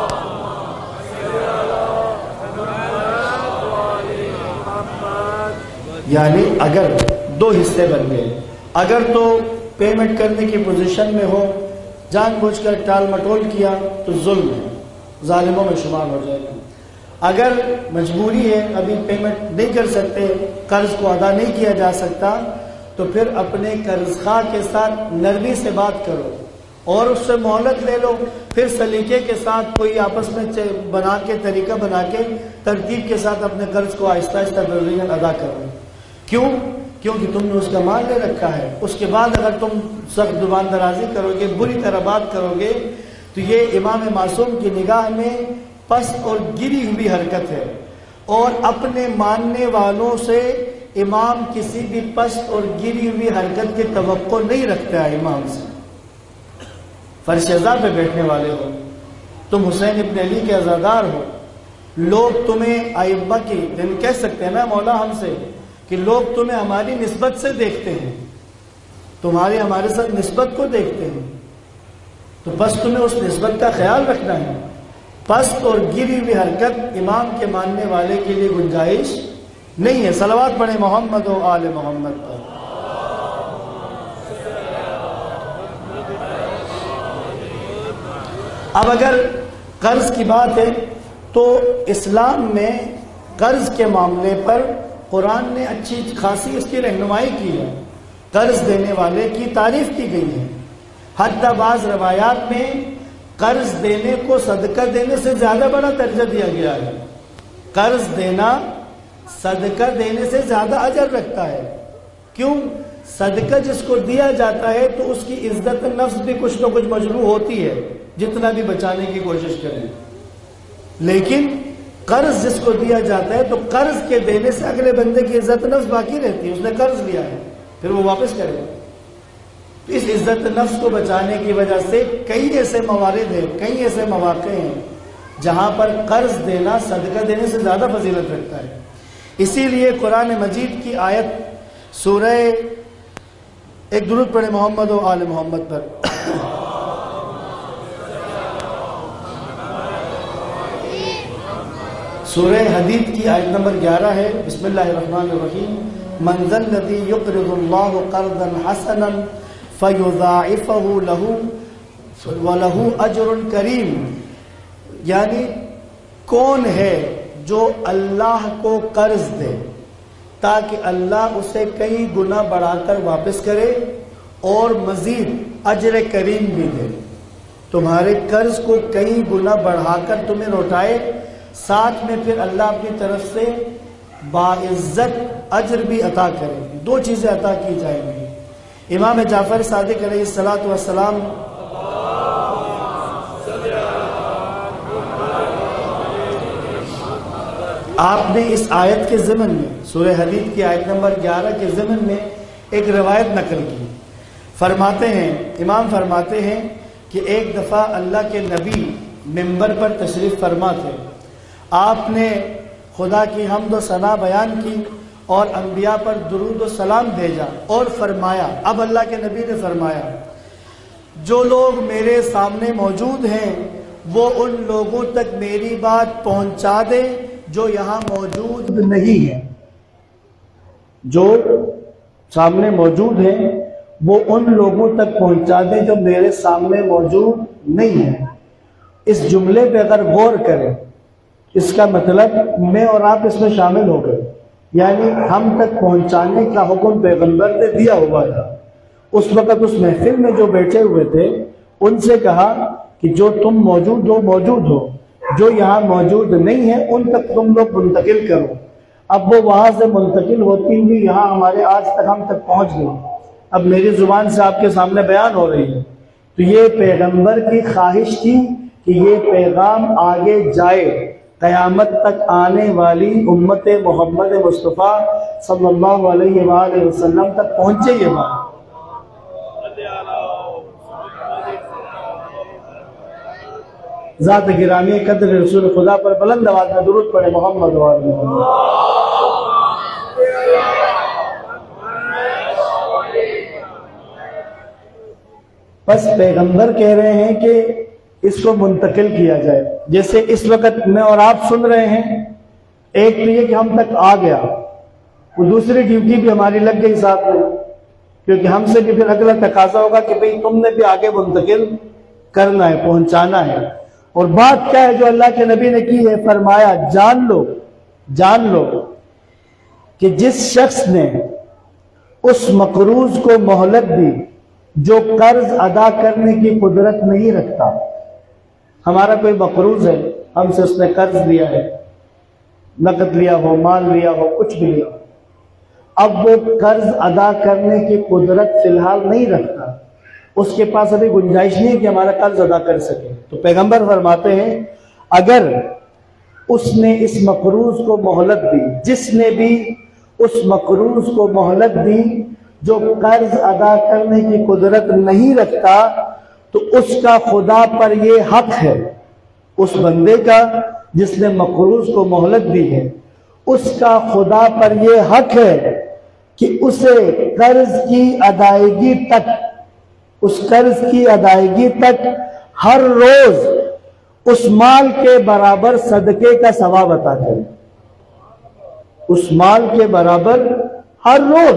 یعنی اگر دو حصے بن گئے، اگر تو پیمنٹ کرنے کی پوزیشن میں ہو، جان بوجھ کر ٹال مٹول کیا تو ظلم ہے، ظالموں میں شمار ہو جائے گا. اگر مجبوری ہے، ابھی پیمنٹ نہیں کر سکتے، قرض کو ادا نہیں کیا جا سکتا، تو پھر اپنے قرض خواہ کے ساتھ نرمی سے بات کرو اور اس سے مہلت لے لو. پھر سلیقے کے ساتھ کوئی آپس میں بنا کے طریقہ بنا کے ترتیب کے ساتھ اپنے قرض کو آہستہ آہستہ دردین ادا کرو. کیوں؟ کیونکہ تم نے اس کا مال لے رکھا ہے. اس کے بعد اگر تم سخت زبان درازی کرو گے، بری طرح بات کرو گے، تو یہ امام معصوم کی نگاہ میں پست اور گری ہوئی حرکت ہے. اور اپنے ماننے والوں سے امام کسی بھی پست اور گری ہوئی حرکت کی توقع نہیں رکھتا ہے. امام سے فرش ازا پہ بیٹھنے والے ہو، تم حسین ابن علی کے عزادار ہو، لوگ تمہیں ائمہ کی یعنی کہہ سکتے ہیں نا مولا ہم سے کہ لوگ تمہیں ہماری نسبت سے دیکھتے ہیں، تمہاری ہمارے ساتھ نسبت کو دیکھتے ہیں، تو بس تمہیں اس نسبت کا خیال رکھنا ہے. پست اور گری ہوئی حرکت امام کے ماننے والے کے لیے گنجائش نہیں ہے. صلوات پڑھیں محمد و آل محمد پر. اب اگر قرض کی بات ہے تو اسلام میں قرض کے معاملے پر قرآن نے اچھی خاصی اس کی رہنمائی کی ہے. قرض دینے والے کی تعریف کی گئی ہے. حتی بعض روایات میں قرض دینے کو صدقہ دینے سے زیادہ بڑا درجہ دیا گیا ہے. قرض دینا صدقہ دینے سے زیادہ اجر رکھتا ہے. کیوں؟ صدقہ جس کو دیا جاتا ہے تو اس کی عزت نفس بھی کچھ نہ کچھ مجروح ہوتی ہے، جتنا بھی بچانے کی کوشش کریں. لیکن قرض جس کو دیا جاتا ہے تو قرض کے دینے سے اگلے بندے کی عزت نفس باقی رہتی ہے. اس نے قرض لیا ہے، پھر وہ واپس کرے گا. اس عزت نفس کو بچانے کی وجہ سے کئی ایسے موارد ہیں، کئی ایسے مواقع ہیں جہاں پر قرض دینا صدقہ دینے سے زیادہ فضیلت رکھتا ہے. اسی لیے قرآن مجید کی آیت سورہ، ایک درود پڑھے محمد و آل محمد پر. سورہ حدید کی آیت نمبر گیارہ ہے. بسم اللہ الرحمن الرحیم. من ذا الذی یقرض اللہ قرضا حسنا فیضاعفہ لہ ولہ اجر کریم. یعنی کون ہے جو اللہ کو قرض دے تاکہ اللہ اسے کئی گنا بڑھا کر واپس کرے اور مزید اجر کریم بھی دے. تمہارے قرض کو کئی گنا بڑھا کر تمہیں لوٹائے، ساتھ میں پھر اللہ اپنی طرف سے باعزت اجر بھی عطا کرے. دو چیزیں عطا کی جائیں گی. امام جعفر صادق علیہ الصلوۃ والسلام آپ نے اس آیت کے ضمن میں، سورہ حدید کی آیت نمبر گیارہ کے ضمن میں ایک روایت نقل کی. فرماتے ہیں، امام فرماتے ہیں کہ ایک دفعہ اللہ کے نبی منبر پر تشریف فرما تھے. آپ نے خدا کی حمد و ثنا بیان کی اور انبیاء پر درود و سلام بھیجا اور فرمایا، اب اللہ کے نبی نے فرمایا، جو لوگ میرے سامنے موجود ہیں وہ ان لوگوں تک میری بات پہنچا دیں جو یہاں موجود نہیں ہیں. جو سامنے موجود ہیں وہ ان لوگوں تک پہنچا دیں جو میرے سامنے موجود نہیں ہیں. اس جملے پہ اگر غور کریں، اس کا مطلب میں اور آپ اس میں شامل ہو گئے. یعنی ہم تک پہنچانے کا حکم پیغمبر نے دیا ہوا تھا. اس وقت اس محفل میں جو بیٹھے ہوئے تھے ان سے کہا کہ جو تم موجود ہو موجود ہو، جو یہاں موجود نہیں ہے ان تک تم لوگ منتقل کرو. اب وہ وہاں سے منتقل ہوتی ہوئی یہاں ہمارے آج تک ہم تک پہنچ گئی. اب میری زبان سے آپ کے سامنے بیان ہو رہی ہے. تو یہ پیغمبر کی خواہش تھی کہ یہ پیغام آگے جائے، قیامت تک آنے والی امت محمد مصطفیٰ صلی اللہ علیہ وآلہ وسلم تک پہنچے یہ بات. ذات گرامی قدر رسول خدا پر بلند آواز میں درود پڑھے محمد و آل محمد۔ بس پیغمبر کہہ رہے ہیں کہ اس کو منتقل کیا جائے، جیسے اس وقت میں اور آپ سن رہے ہیں، ایک تو یہ کہ ہم تک آ گیا، وہ دوسری ڈیوٹی بھی ہماری لگ گئی ساتھ میں، کیونکہ ہم سے بھی پھر اگلا تقاضا ہوگا کہ بھئی تم نے بھی آگے منتقل کرنا ہے، پہنچانا ہے۔ اور بات کیا ہے جو اللہ کے نبی نے کی ہے؟ فرمایا جان لو جان لو کہ جس شخص نے اس مقروض کو مہلت دی جو قرض ادا کرنے کی قدرت نہیں رکھتا۔ ہمارا کوئی مقروض ہے، ہم سے اس نے قرض لیا ہے، نقد لیا ہو، مال لیا ہو، کچھ بھی لیا ہو، اب وہ قرض ادا کرنے کی قدرت فی الحال نہیں رکھتا، اس کے پاس ابھی گنجائش نہیں ہے کہ ہمارا قرض ادا کر سکے، تو پیغمبر فرماتے ہیں اگر اس نے اس مقروض کو مہلت دی، جس نے بھی اس مقروض کو مہلت دی جو قرض ادا کرنے کی قدرت نہیں رکھتا، تو اس کا خدا پر یہ حق ہے، اس بندے کا جس نے مقروض کو مہلت دی ہے، اس کا خدا پر یہ حق ہے کہ اسے قرض کی ادائیگی تک اس قرض کی ادائیگی تک ہر روز اس مال کے برابر صدقے کا ثواب عطا کرے، اس مال کے برابر ہر روز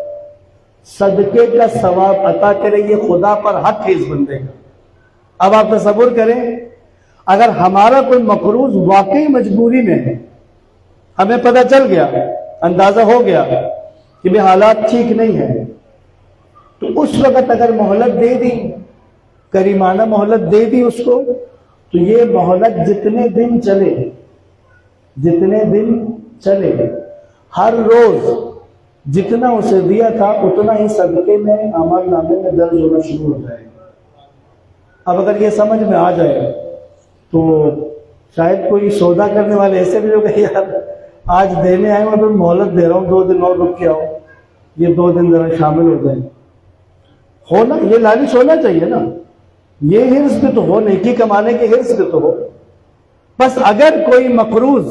صدقے کا ثواب عطا کرے، یہ خدا پر حق ہے اس بندے کا۔ اب آپ تصور کریں اگر ہمارا کوئی مقروض واقعی مجبوری میں ہے، ہمیں پتہ چل گیا، اندازہ ہو گیا کہ بھی حالات ٹھیک نہیں ہے، تو اس وقت اگر مہلت دے دی، کریمانہ مہلت دے دی اس کو، تو یہ مہلت جتنے دن چلے جتنے دن چلے ہر روز جتنا اسے دیا تھا اتنا ہی صدقے میں اعمال نامے میں درج ہونا شروع ہو جائے گا۔ اب اگر یہ سمجھ میں آ جائے تو شاید کوئی سودا کرنے والے ایسے بھی ہوگا یار آج دینے آئے میں تم مہلت دے رہا ہوں، دو دن اور رک کے آؤ، یہ دو دن ذرا شامل ہو جائیں۔ ہونا یہ لالچ ہونا چاہیے نا، یہ حرص بھی تو ہو، نیکی کمانے کے حرص بھی تو ہو۔ بس اگر کوئی مقروض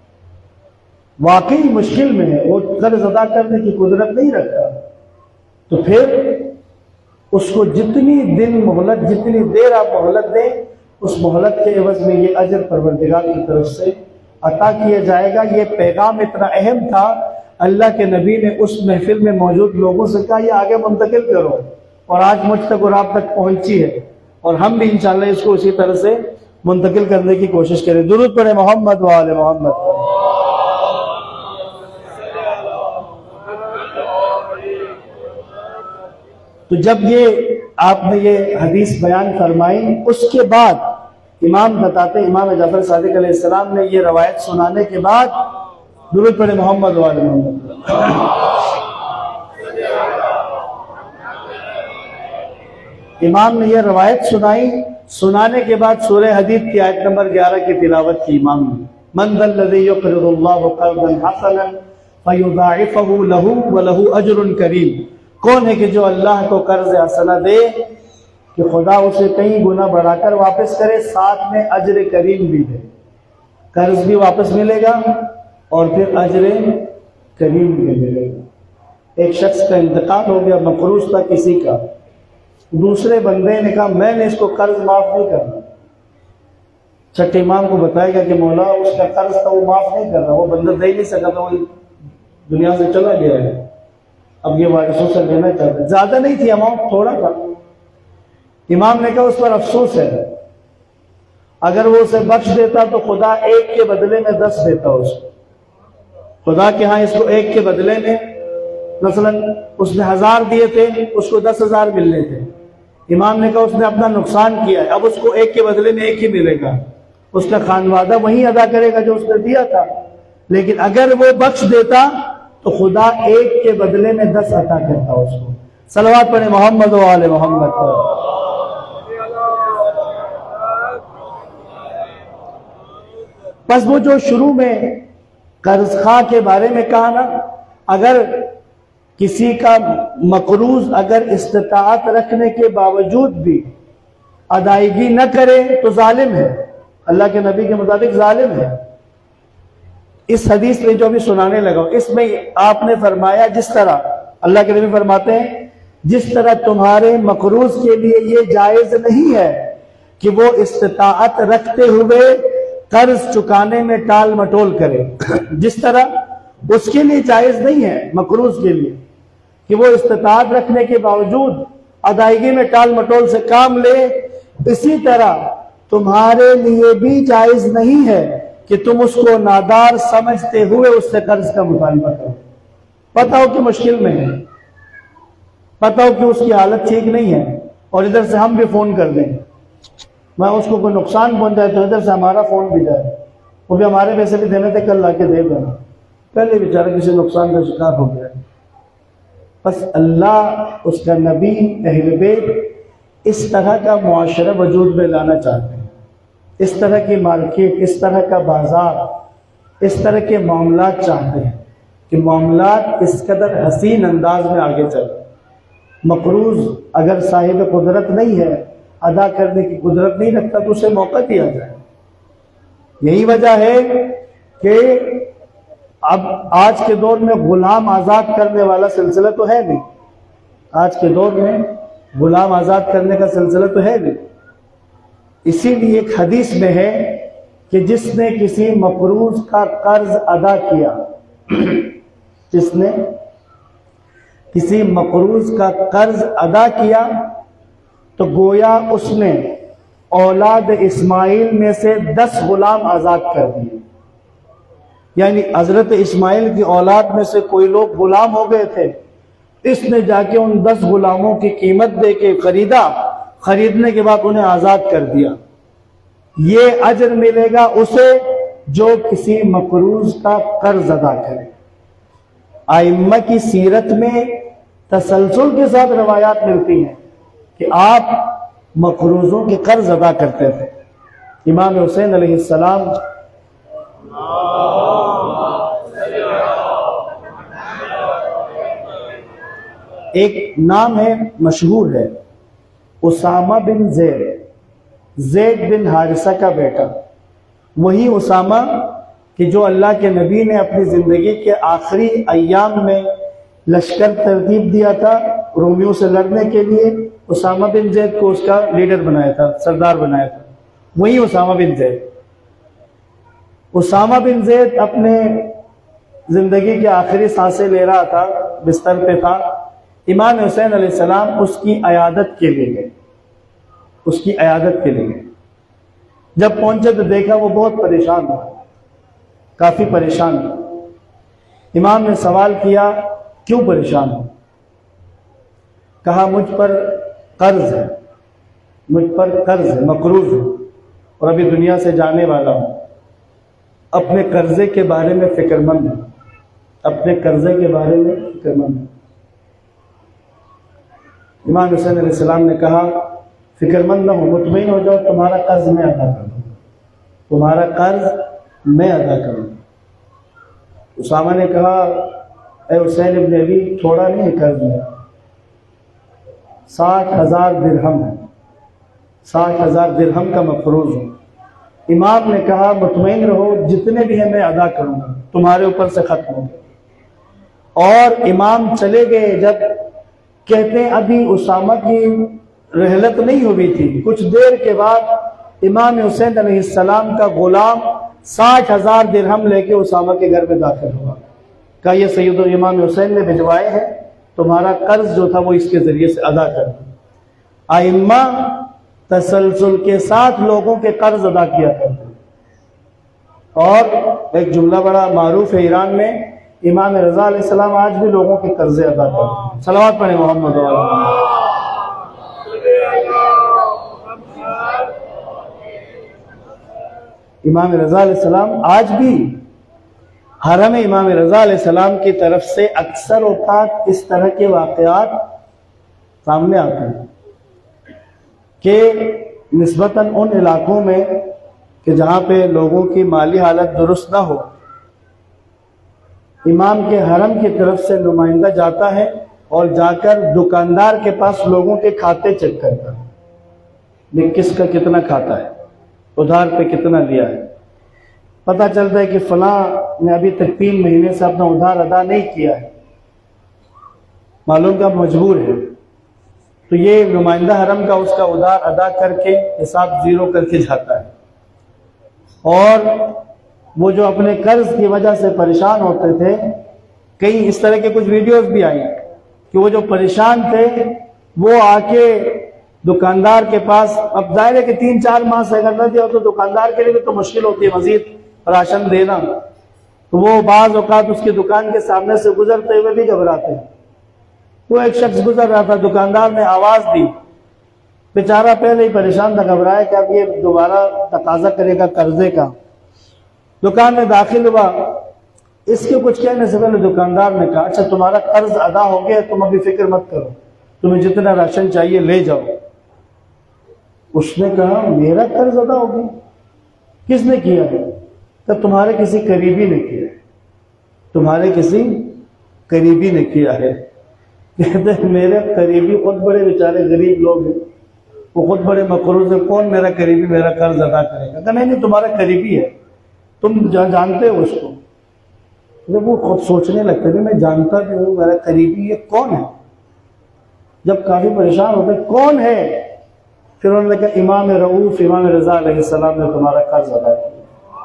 واقعی مشکل میں ہے، وہ قرض ادا کرنے کی قدرت نہیں رکھتا، تو پھر اس کو جتنی دن مہلت جتنی دیر آپ مہلت دیں، اس مہلت کے عوض میں یہ اجر پروردگار کی طرف سے عطا کیا جائے گا۔ یہ پیغام اتنا اہم تھا، اللہ کے نبی نے اس محفل میں موجود لوگوں سے کہا یہ آگے منتقل کرو، اور آج مجھ تک اور آپ تک پہنچی ہے، اور ہم بھی انشاءاللہ اس کو اسی طرح سے منتقل کرنے کی کوشش کریں۔ درود پڑھیں محمد و آل محمد۔ تو جب یہ آپ نے یہ حدیث بیان فرمائی، اس کے بعد امام بتاتے ہیں، امام جعفر صادق علیہ السلام نے یہ روایت سنانے کے بعد درود پڑھیں محمد و آل محمد۔ امام نے یہ روایت سنائی، سنانے کے بعد سورہ حدید کی آیت نمبر گیارہ کی تلاوت کی امام نے۔ من ذا الذی یقرض اللہ قرضا حسنا فیضاعفہ لہ ولہ اجر کریم، کون ہے کہ جو اللہ کو قرض حسنہ دے کہ خدا اسے کئی گنا بڑھا کر واپس کرے، ساتھ میں اجر کریم بھی دے، قرض بھی واپس ملے گا اور پھر اجر کریم بھی ملے گا۔ ایک شخص کا انتقال ہو گیا، مقروض تھا کسی کا، دوسرے بندے نے کہا میں نے اس کو قرض معاف نہیں کرنا، چھٹے امام کو بتائے گا کہ مولا اس کا قرض تھا وہ معاف نہیں کر رہا، وہ بندہ دے نہیں سکا تھا، وہ دنیا سے چلا گیا ہے، اب یہ وارثوں سے لینا چاہتا ہے، زیادہ نہیں تھی اماؤنٹ، تھوڑا تھا۔ امام نے کہا اس پر افسوس ہے، اگر وہ اسے بخش دیتا تو خدا ایک کے بدلے میں دس دیتا اس کو، خدا کے ہاں اس کو ایک کے بدلے میں، مثلا اس نے ہزار دیے تھے اس کو دس ہزار ملنے تھے، امام نے کہا اس نے اپنا نقصان کیا ہے، اب اس کو ایک کے بدلے میں ایک ہی ملے گا، اس کا خانوادہ وہی ادا کرے گا جو اس نے دیا تھا، لیکن اگر وہ بخش دیتا تو خدا ایک کے بدلے میں دس عطا کرتا اس کو۔ صلوات پڑھیں محمد و آل محمد پر۔ بس وہ جو شروع میں قرض خواہ کے بارے میں کہا نا، اگر کسی کا مقروض اگر استطاعت رکھنے کے باوجود بھی ادائیگی نہ کرے تو ظالم ہے، اللہ کے نبی کے مطابق ظالم ہے۔ اس حدیث میں جو بھی سنانے لگا اس میں آپ نے فرمایا جس طرح اللہ کے نبی فرماتے ہیں جس طرح تمہارے مقروض کے لیے یہ جائز نہیں ہے کہ وہ استطاعت رکھتے ہوئے قرض چکانے میں ٹال مٹول کرے، جس طرح اس کے لیے جائز نہیں ہے مقروض کے لیے کہ وہ استطاعت رکھنے کے باوجود ادائیگی میں ٹال مٹول سے کام لے، اسی طرح تمہارے لیے بھی جائز نہیں ہے کہ تم اس کو نادار سمجھتے ہوئے اس سے قرض کا مطالبہ کرو۔ پتہ ہو کہ مشکل میں ہے، پتہ ہو کہ اس کی حالت ٹھیک نہیں ہے، اور ادھر سے ہم بھی فون کر دیں، میں اس کو کوئی نقصان پہنچائے تو ادھر سے ہمارا فون بھی جائے، وہ بھی ہمارے پیسے بھی دینے تھے کل لا کے دے دینا، پہلے بیچارہ کسی نقصان کا شکار ہو گیا۔ بس اللہ، اس کا نبی، اہل بیت اس طرح کا معاشرہ وجود میں لانا چاہتے ہیں، اس طرح کی مارکیٹ، اس طرح کا بازار، اس طرح کے معاملات چاہتے ہیں کہ معاملات اس قدر حسین انداز میں آگے چلے۔ مقروض اگر صاحب قدرت نہیں ہے، ادا کرنے کی قدرت نہیں رکھتا تو اسے موقع دیا جائے۔ یہی وجہ ہے کہ اب آج کے دور میں غلام آزاد کرنے والا سلسلہ تو ہے نہیں، آج کے دور میں غلام آزاد کرنے کا سلسلہ تو ہے نہیں، اسی لیے ایک حدیث میں ہے کہ جس نے کسی مقروض کا قرض ادا کیا جس نے کسی مقروض کا قرض ادا کیا تو گویا اس نے اولاد اسماعیل میں سے دس غلام آزاد کر دیے، یعنی حضرت اسماعیل کی اولاد میں سے کوئی لوگ غلام ہو گئے تھے، اس نے جا کے ان دس غلاموں کی قیمت دے کے خریدا، خریدنے کے بعد انہیں آزاد کر دیا۔ یہ اجر ملے گا اسے جو کسی مقروض کا قرض ادا کرے۔ ائمہ کی سیرت میں تسلسل کے ساتھ روایات ملتی ہیں کہ آپ مقروضوں کے قرض ادا کرتے تھے۔ امام حسین علیہ السلام ایک نام ہے، مشہور ہے، اسامہ بن زید، زید بن حارثہ کا بیٹا، وہی اسامہ کہ جو اللہ کے نبی نے اپنی زندگی کے آخری ایام میں لشکر ترتیب دیا تھا رومیوں سے لڑنے کے لیے، اسامہ بن زید کو اس کا لیڈر بنایا تھا، سردار بنایا تھا، وہی اسامہ بن زید۔ اسامہ بن زید اپنے زندگی کے آخری سانسیں لے رہا تھا، بستر پہ تھا، امام حسین علیہ السلام اس کی عیادت کے لیے گئے، اس کی عیادت کے لیے گئے۔ جب پہنچے تو دیکھا وہ بہت پریشان تھا، کافی پریشان تھا۔ امام نے سوال کیا کیوں پریشان ہو؟ کہا مجھ پر قرض ہے، مجھ پر قرض ہے، مقروض ہوں اور ابھی دنیا سے جانے والا ہوں، اپنے قرضے کے بارے میں فکر مند ہوں، اپنے قرضے کے بارے میں فکر مند ہوں۔ امام حسین علیہ السلام نے کہا فکر مند نہ ہو، مطمئن ہو جاؤ، تمہارا قرض میں ادا کروں، تمہارا قرض میں ادا کروں۔ اسامہ نے کہا اے حسین ابن علی، تھوڑا نہیں ہے قرض میں، ساٹھ ہزار درہم ہے، ساٹھ ہزار درہم کا مقروض ہوں۔ امام نے کہا مطمئن رہو، جتنے بھی ہیں میں ادا کروں گا، تمہارے اوپر سے ختم ہو گیا۔ اور امام چلے گئے۔ جب کہتے ہیں ابھی اسامہ کی رحلت نہیں ہوئی تھی، کچھ دیر کے بعد امام حسین علیہ السلام کا غلام ساٹھ ہزار درہم لے کے اسامہ کے گھر میں داخل ہوا، کہا یہ سید امام حسین نے بھجوائے ہیں، تمہارا قرض جو تھا وہ اس کے ذریعے سے ادا کر دو۔ ائمہ تسلسل کے ساتھ لوگوں کے قرض ادا کیا کرتے ہیں۔ اور ایک جملہ بڑا معروف ہے ایران میں، امام رضا علیہ السلام آج بھی لوگوں کے قرضے ادا کرتے ہیں۔ صلوات پڑھیں محمد و علیہ۔ امام رضا علیہ السلام آج بھی حرم امام رضا علیہ السلام کی طرف سے اکثر اوقات اس طرح کے واقعات سامنے آتے ہیں کہ نسبتاً ان علاقوں میں کہ جہاں پہ لوگوں کی مالی حالت درست نہ ہو، امام کے حرم کی طرف سے نمائندہ جاتا ہے اور جا کر دکاندار کے پاس لوگوں کے کھاتے چیک کرتا ہے، کس کا کتنا کھاتا ہے۔ ادھار پہ کتنا لیا ہے. پتہ چلتا ہے کہ فلاں نے ابھی تک تین مہینے سے اپنا ادھار ادا نہیں کیا ہے، معلوم کہ اب مجبور ہے، تو یہ نمائندہ حرم کا اس کا ادھار ادا کر کے حساب زیرو کر کے جاتا ہے. اور وہ جو اپنے قرض کی وجہ سے پریشان ہوتے تھے، کئی اس طرح کے کچھ ویڈیوز بھی آئی کہ وہ جو پریشان تھے وہ آ کے دکاندار کے پاس، اب ظاہر ہے کہ تین چار ماہ سے اگر نہ دیا تو دکاندار کے لیے تو مشکل ہوتی ہے مزید راشن دینا، تو وہ بعض اوقات اس کی دکان کے سامنے سے گزرتے ہوئے بھی گھبراتے ہیں. وہ ایک شخص گزر رہا تھا، دکاندار نے آواز دی، بیچارہ پہلے ہی پریشان تھا، گھبرایا کہ اب یہ دوبارہ تقاضا کرے گا قرضے کا. دکان میں داخل ہوا، اس کے کچھ کہنے سے پہلے دکاندار نے کہا اچھا تمہارا قرض ادا ہو گیا، تم ابھی فکر مت کرو، تمہیں جتنا راشن چاہیے لے جاؤ. اس نے کہا میرا قرض ادا ہو گیا؟ کس نے کیا ہے؟ کہ تمہارے کسی قریبی نے کیا ہے، تمہارے کسی قریبی نے کیا ہے. کہتے ہیں میرے قریبی خود بڑے بیچارے غریب لوگ ہیں، وہ خود بڑے مقروض ہیں، کون میرا قریبی میرا قرض ادا کرے گا؟ کہ نہیں نہیں تمہارا قریبی ہے، تم جانتے ہو اس کو. جب وہ خود سوچنے لگتے تھے میں جانتا بھی ہوں میرا قریبی یہ کون ہے، جب کافی پریشان ہوتے کون ہے، پھر انہوں نے کہا امام رؤوف امام رضا علیہ السلام نے تمہارا قرض ادا کیا.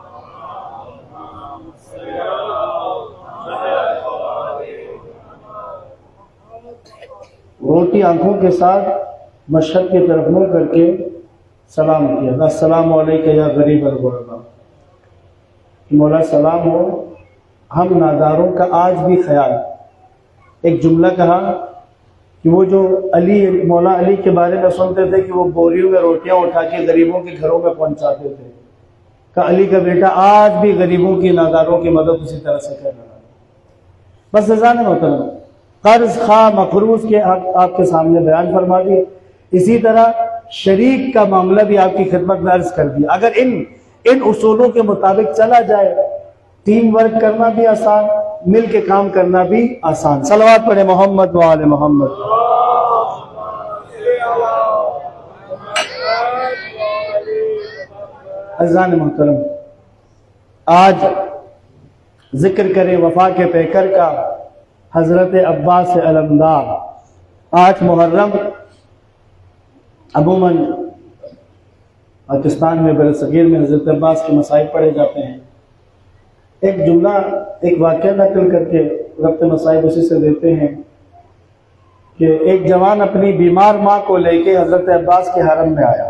روٹی آنکھوں کے ساتھ مشہد کی طرف منہ کر کے سلام کیا، السلام علیکم یا غریب الغرباء، مولا سلام ہو ہم ناداروں کا آج بھی خیال. ایک جملہ کہا کہ وہ جو علی مولا علی کے بارے میں سنتے تھے کہ وہ بوریوں میں روٹیاں اٹھا کے غریبوں کے گھروں میں پہنچاتے تھے، کہ علی کا بیٹا آج بھی غریبوں کی ناداروں کی مدد اسی طرح سے کر رہا ہے. بس رضان محترم قرض خواہ مقروض کے آپ کے سامنے بیان فرما دیے. اسی طرح شریک کا معاملہ بھی آپ کی خدمت میں عرض کر دیا. اگر ان ان اصولوں کے مطابق چلا جائے، ٹیم ورک کرنا بھی آسان، مل کے کام کرنا بھی آسان. صلوات پڑھے محمد و آل محمد. عزیزان محترم، آج ذکر کریں وفا کے پیکر کا، حضرت عباس علمدار. آٹھ محرم عموماً پاکستان میں برصغیر میں حضرت عباس کے مصائب پڑھے جاتے ہیں. ایک جملہ ایک واقعہ نقل کر کے ربط مصائب اسی سے دیتے ہیں کہ ایک جوان اپنی بیمار ماں کو لے کے حضرت عباس کے حرم میں آیا.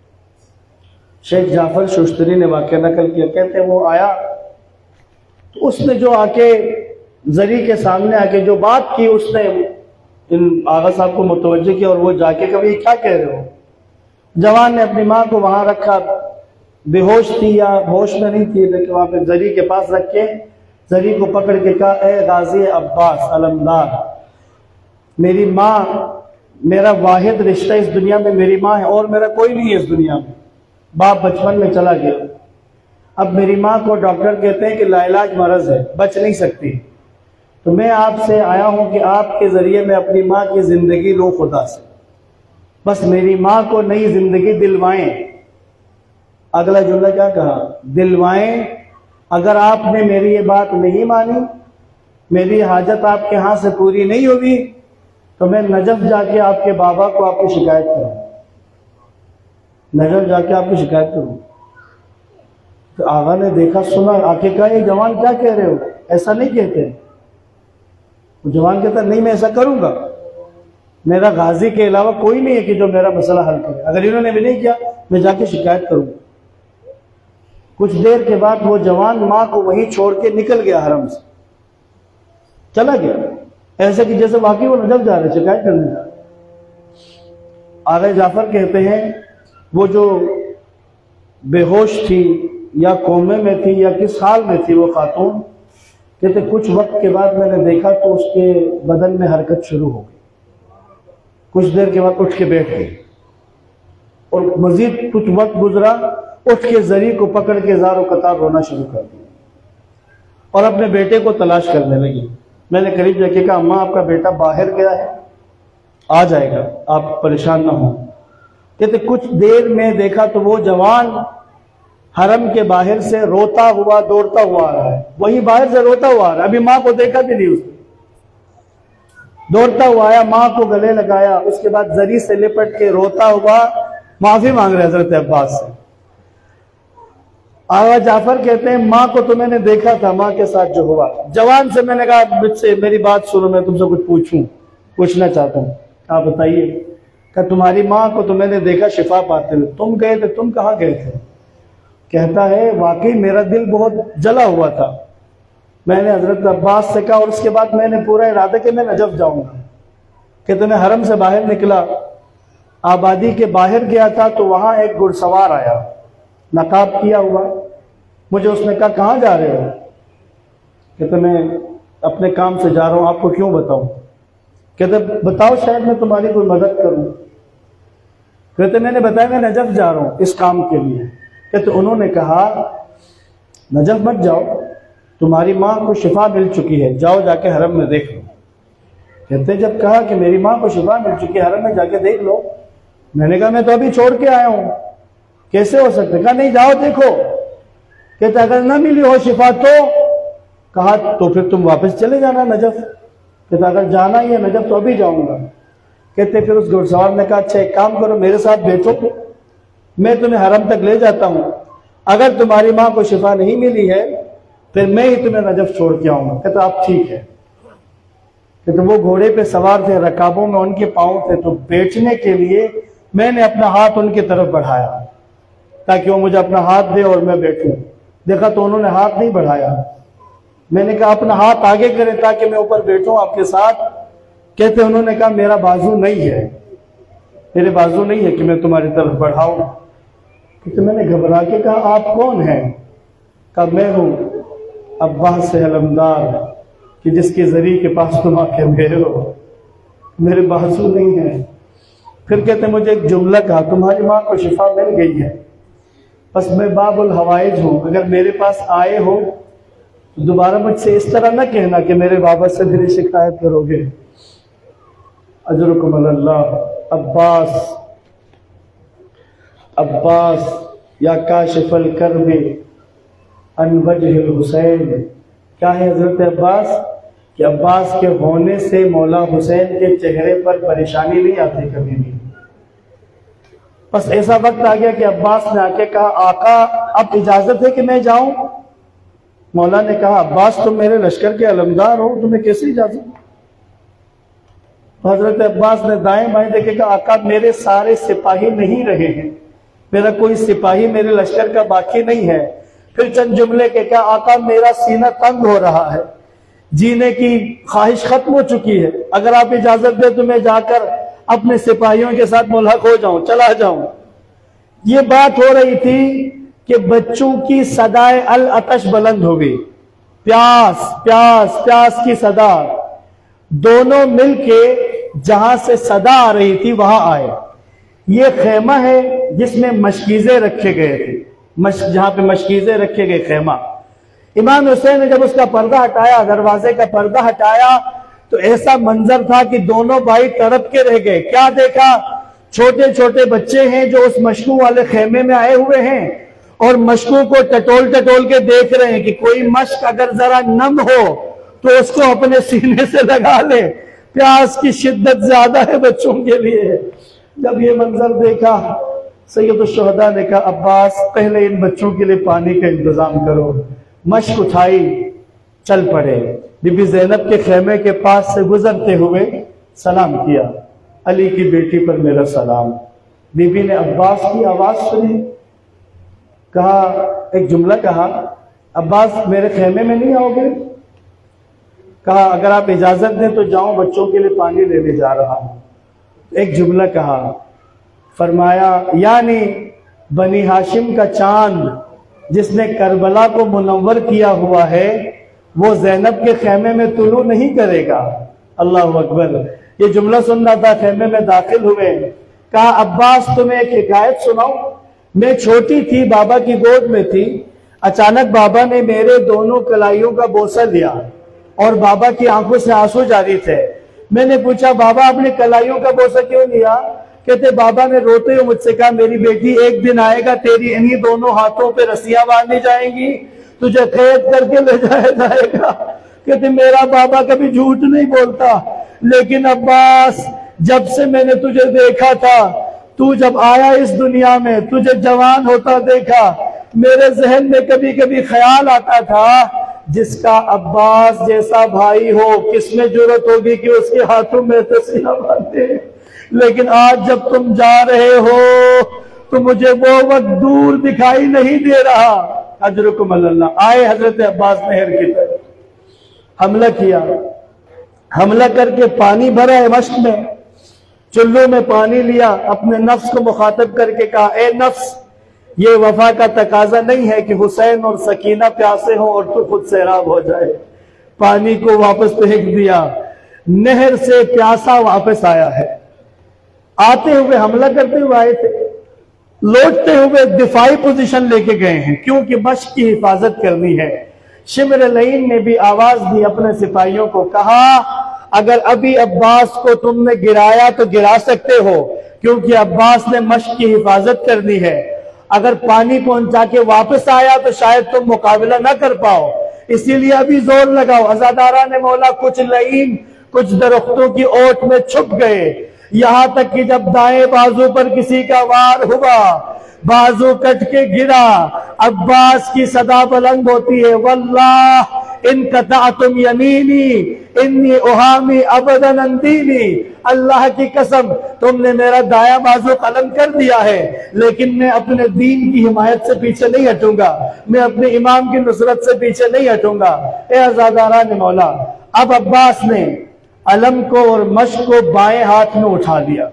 شیخ جعفر شوشتری نے واقعہ نقل کیا، کہتے ہیں وہ آیا تو اس نے جو آ کے زری کے سامنے آ کے جو بات کی اس نے ان آغا صاحب کو متوجہ کیا، اور وہ جا کے کبھی کیا کہہ رہے ہو. جوان نے اپنی ماں کو وہاں رکھا، بے ہوش تھی یا ہوش میں نہیں تھی، لیکن وہاں پہ زری کے پاس رکھ کے زری کو پکڑ کے کہا اے غازی عباس علمدار، میری ماں میرا واحد رشتہ اس دنیا میں میری ماں ہے، اور میرا کوئی نہیں ہے اس دنیا میں. باپ بچپن میں چلا گیا، اب میری ماں کو ڈاکٹر کہتے ہیں کہ لا علاج مرض ہے، بچ نہیں سکتی، تو میں آپ سے آیا ہوں کہ آپ کے ذریعے میں اپنی ماں کی زندگی لوں خدا سے، بس میری ماں کو نئی زندگی دلوائیں. اگلا جملہ کیا کہا؟ دلوائیں. اگر آپ نے میری یہ بات نہیں مانی، میری حاجت آپ کے ہاں سے پوری نہیں ہوگی، تو میں نجف جا کے آپ کے بابا کو آپ کی شکایت کروں، نجف جا کے آپ کی شکایت کروں. تو آغا نے دیکھا سنا، آ کے کہا یہ جوان کیا کہہ رہے ہو، ایسا نہیں کہتے. جوان کہتا نہیں میں ایسا کروں گا، میرا غازی کے علاوہ کوئی نہیں ہے کہ جو میرا مسئلہ حل کرے، اگر انہوں نے بھی نہیں کیا میں جا کے شکایت کروں گا. کچھ دیر کے بعد وہ جوان ماں کو وہیں چھوڑ کے نکل گیا، حرم سے چلا گیا، ایسے کہ جیسے واقعی وہ نجف جا رہے شکایت کرنے جا رہے. آغا جعفر کہتے ہیں وہ جو بے ہوش تھی یا کومے میں تھی یا کس حال میں تھی وہ خاتون، کہتے کچھ وقت کے بعد میں نے دیکھا تو اس کے بدن میں حرکت شروع ہو گئی. کچھ دیر کے بعد اٹھ کے بیٹھ گئی، اور مزید کچھ وقت گزرا، اٹھ کے زری کو پکڑ کے زار و قطار رونا شروع کر دیا، اور اپنے بیٹے کو تلاش کرنے لگی. میں نے قریب جا کے کہا اماں آپ کا بیٹا باہر گیا ہے، آ جائے گا، آپ پریشان نہ ہوں. کہتے کچھ دیر میں دیکھا تو وہ جوان حرم کے باہر سے روتا ہوا دوڑتا ہوا آ رہا ہے، وہی باہر سے روتا ہوا آ رہا ہے، ابھی ماں کو دیکھا بھی نہیں اس نے، دوڑتا ہوا آیا، ماں کو گلے لگایا، اس کے بعد زری سے لپٹ کے روتا ہوا معافی مانگ رہے حضرت عباس سے۔ آغا جعفر کہتے ہیں ماں کو تو میں نے دیکھا تھا، ماں کے ساتھ جو ہوا، جوان سے میں نے کہا مجھ سے میری بات سنو، میں تم سے کچھ پوچھوں پوچھنا چاہتا ہوں۔ آپ بتائیے؟ کہ تمہاری ماں کو تو میں نے دیکھا شفا پاتے ہوئے، تم گئے تھے، تم کہاں گئے تھے؟ کہتا ہے واقعی میرا دل بہت جلا ہوا تھا، میں نے حضرت عباس سے کہا اور اس کے بعد میں نے پورا ارادہ کہ میں نجف جاؤں گا۔ کہتے میں حرم سے باہر نکلا، آبادی کے باہر گیا تھا تو وہاں ایک گھڑ سوار آیا نقاب کیا ہوا، مجھے اس نے کہا کہاں جا رہے ہو؟ کہتے میں اپنے کام سے جا رہا ہوں، آپ کو کیوں بتاؤں؟ کہتے بتاؤ شاید میں تمہاری کوئی مدد کروں۔ کہتے میں نے بتایا میں نجف جا رہا ہوں اس کام کے لیے۔ کہتے انہوں نے کہا نجف مت جاؤ، تمہاری ماں کو شفا مل چکی ہے، جاؤ جا کے حرم میں دیکھ لو۔ کہتے جب کہا کہ میری ماں کو شفا مل چکی ہے حرم میں جا کے دیکھ لو، میں نے کہا میں تو ابھی چھوڑ کے آیا ہوں، کیسے ہو سکتا ہے؟ کہا نہیں جاؤ دیکھو۔ کہتے اگر نہ ملی ہو شفا تو؟ کہا تو پھر تم واپس چلے جانا نجف۔ کہتا اگر جانا ہی ہے نجف تو ابھی جاؤں گا۔ کہتے پھر اس گھڑ سوار نے کہا اچھا ایک کام کرو میرے ساتھ بیٹھو، میں تمہیں حرم تک لے جاتا ہوں، اگر تمہاری ماں کو شفا نہیں ملی ہے پھر میں ہی تمہیں نجف چھوڑ کے آؤں گا۔ کہتا آپ ٹھیک ہے۔ کہتے وہ گھوڑے پہ سوار تھے، رکابوں میں ان کے پاؤں تھے، تو بیٹھنے کے لیے میں نے اپنا ہاتھ ان کی طرف بڑھایا تاکہ وہ مجھے اپنا ہاتھ دے اور میں بیٹھوں۔ دیکھا تو انہوں نے ہاتھ نہیں بڑھایا، میں نے کہا اپنا ہاتھ آگے کریں تاکہ میں اوپر بیٹھوں آپ کے ساتھ۔ کہتے انہوں نے کہا میرا بازو نہیں ہے، میرے بازو نہیں ہے کہ میں تمہاری طرف بڑھاؤں۔ کہتے میں نے گھبرا کے کہا آپ کون ہیں؟ کہا میں ہوں عباس سے علمدار کہ جس کے ذریعے کے پاس تم آ کے میرے ہو، میرے بازو نہیں ہیں۔ پھر کہتے مجھے ایک جملہ کہا تمہاری ماں کو شفا مل گئی ہے، بس میں باب الحوائج ہوں، اگر میرے پاس آئے ہو تو دوبارہ مجھ سے اس طرح نہ کہنا کہ میرے بابا سے میری شکایت کرو گے۔ اجرکم اللہ۔ عباس عباس یا کاشف الکرب عن وجہ الحسین، کیا ہے حضرت عباس کہ عباس کے ہونے سے مولا حسین کے چہرے پر پریشانی نہیں آتی کبھی بھی۔ بس ایسا وقت آ گیا کہ عباس نے آ کے کہا آقا اب اجازت ہے کہ میں جاؤں؟ مولا نے کہا عباس تم میرے لشکر کے علمدار ہو، تمہیں کیسے اجازت؟ حضرت عباس نے دائیں بائیں دیکھے کہا آقا میرے سارے سپاہی نہیں رہے ہیں، میرا کوئی سپاہی میرے لشکر کا باقی نہیں ہے۔ پھر چند جملے کے کہا آقا میرا سینہ تنگ ہو رہا ہے، جینے کی خواہش ختم ہو چکی ہے، اگر آپ اجازت دے تو میں جا کر اپنے سپاہیوں کے ساتھ ملحق ہو جاؤں، چلا جاؤں۔ یہ بات ہو رہی تھی کہ بچوں کی صدائے العطش بلند ہو گئی، پیاس پیاس پیاس کی صدا، دونوں مل کے جہاں سے صدا آ رہی تھی وہاں آئے۔ یہ خیمہ ہے جس میں مشکیزیں رکھے گئے تھے، جہاں پہ مشکیزیں رکھے گئے خیمہ۔ امام حسین نے جب اس کا پردہ ہٹایا، دروازے کا پردہ ہٹایا تو ایسا منظر تھا کہ دونوں بھائی تڑپ کے رہ گئے۔ کیا دیکھا؟ چھوٹے چھوٹے بچے ہیں جو اس مشکوں والے خیمے میں آئے ہوئے ہیں اور مشکوں کو ٹٹول ٹٹول کے دیکھ رہے ہیں کہ کوئی مشک اگر ذرا نم ہو تو اس کو اپنے سینے سے لگا لے، پیاس کی شدت زیادہ ہے بچوں کے لیے۔ جب یہ منظر دیکھا سید الشہداء نے کہا عباس پہلے ان بچوں کے لیے پانی کا انتظام کرو۔ مشک اٹھائی، چل پڑے، بی بی زینب کے خیمے کے پاس سے گزرتے ہوئے سلام کیا، علی کی بیٹی پر میرا سلام۔ بی بی نے عباس کی آواز سنی، کہا ایک جملہ کہا عباس میرے خیمے میں نہیں آؤ گے؟ کہا اگر آپ اجازت دیں تو جاؤں، بچوں کے لیے پانی لینے جا رہا ہوں۔ ایک جملہ کہا، فرمایا یعنی بنی ہاشم کا چاند جس نے کربلا کو منور کیا ہوا ہے وہ زینب کے خیمے میں طلوع نہیں کرے گا۔ اللہ اکبر۔ یہ جملہ سننا تھا، خیمے میں داخل ہوئے، کہا عباس تمہیں ایک حکایت سناؤں؟ میں چھوٹی تھی، بابا کی گود میں تھی، اچانک بابا نے میرے دونوں کلائیوں کا بوسہ لیا اور بابا کی آنکھوں سے آنسو جاری تھے۔ میں نے پوچھا بابا آپ نے کلائیوں کا بوسہ کیوں لیا؟ کہتے بابا نے روتے ہوئے مجھ سے کہا میری بیٹی ایک دن آئے گا تیری انہی دونوں ہاتھوں پہ رسیاں باندھی جائیں گی، تجھے قید کر کے لے جایا جائے گا۔ کہتے میرا بابا کبھی جھوٹ نہیں بولتا، لیکن عباس جب سے میں نے تجھے دیکھا تھا، تو جب آیا اس دنیا میں، تجھے جوان ہوتا دیکھا، میرے ذہن میں کبھی کبھی خیال آتا تھا جس کا عباس جیسا بھائی ہو کس میں جرت ہوگی کہ اس کے ہاتھوں میں رسیاں باندھے، لیکن آج جب تم جا رہے ہو تو مجھے وہ وقت دور دکھائی نہیں دے رہا۔ اجرکم اللہ۔ آئے حضرت عباس نہر کی طرف، حملہ کیا، حملہ کر کے پانی بھرا ہے مشق میں، چلوں میں پانی لیا، اپنے نفس کو مخاطب کر کے کہا اے نفس، یہ وفا کا تقاضا نہیں ہے کہ حسین اور سکینہ پیاسے ہوں اور تو خود سیراب ہو جائے۔ پانی کو واپس پھینک دیا، نہر سے پیاسا واپس آیا ہے۔ آتے ہوئے حملہ کرتے ہوئے آئے تھے، لوٹتے ہوئے دفاعی پوزیشن لے کے گئے ہیں کیونکہ مشق کی حفاظت کرنی ہے۔ شمر لعین نے بھی آواز دی اپنے سپاہیوں کو، کہا اگر ابھی عباس کو تم نے گرایا تو گرا سکتے ہو کیونکہ عباس نے مشق کی حفاظت کرنی ہے، اگر پانی پہنچا کے واپس آیا تو شاید تم مقابلہ نہ کر پاؤ، اسی لیے ابھی زور لگاؤ۔ عزاداران مولا کچھ لعین کچھ درختوں کی اوٹ میں چھپ گئے، یہاں تک کہ جب دائیں بازو پر کسی کا وار ہوا، بازو کٹ کے گرا، عباس کی صدا بلند ہوتی ہے واللہ ان قطعتم یمینی انی احامی ابدا عن دینی، اللہ کی قسم تم نے میرا دایاں بازو قلم کر دیا ہے لیکن میں اپنے دین کی حمایت سے پیچھے نہیں ہٹوں گا، میں اپنے امام کی نصرت سے پیچھے نہیں ہٹوں گا۔ اے عزاداران مولا، اب عباس نے علم کو اور مشق کو بائیں ہاتھ میں اٹھا لیا۔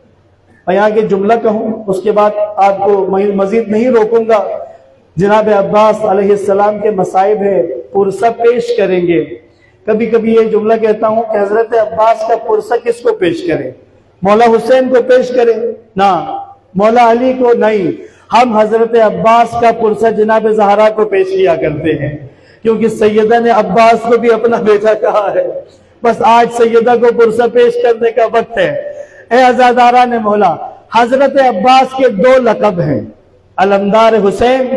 میں یہاں کے جملہ کہوں اس کے بعد آپ کو مزید نہیں روکوں گا۔ جناب عباس علیہ السلام کے مصائب ہے، پرسہ پیش کریں گے۔ کبھی کبھی یہ جملہ کہتا ہوں کہ حضرت عباس کا پرسہ کس کو پیش کریں؟ مولا حسین کو پیش کریں؟ نہ، مولا علی کو نہیں، ہم حضرت عباس کا پرسہ جناب زہرا کو پیش کیا کرتے ہیں کیونکہ سیدہ نے عباس کو بھی اپنا بیٹا کہا ہے۔ بس آج سیدہ کو پرسہ پیش کرنے کا وقت ہے۔ اے عزاداران مولا، حضرت عباس کے دو لقب ہیں، علمدار حسین،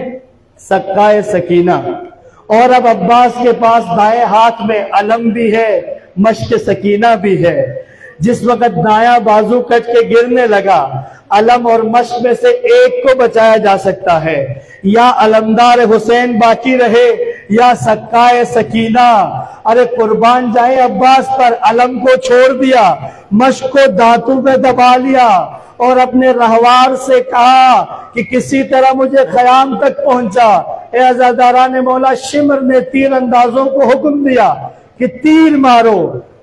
سقائے سکینہ، اور اب عباس کے پاس دائیں ہاتھ میں علم بھی ہے، مشق سکینہ بھی ہے۔ جس وقت دایاں بازو کٹ کے گرنے لگا، علم اور مشق میں سے ایک کو بچایا جا سکتا ہے، یا علمدار حسین باقی رہے یا سقائے سکینہ۔ ارے قربان جائے عباس پر، علم کو چھوڑ دیا، مشق کو دھاتوں میں دبا لیا اور اپنے رہوار سے کہا کہ کسی طرح مجھے خیام تک پہنچا۔ اے عزاداران مولا، شمر نے تیر اندازوں کو حکم دیا کہ تیر مارو۔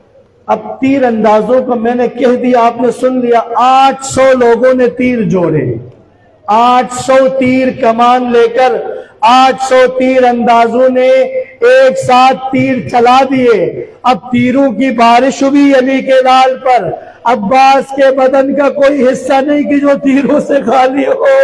اب تیر اندازوں کو میں نے کہہ دیا، آپ نے سن لیا، آٹھ سو لوگوں نے تیر جوڑے، آٹھ سو تیر کمان لے کر آٹھ سو تیر اندازوں نے ایک ساتھ تیر چلا دیے۔ اب تیروں کی بارش ہوئی علی کے لال پر، عباس کے بدن کا کوئی حصہ نہیں کہ جو تیروں سے خالی ہو،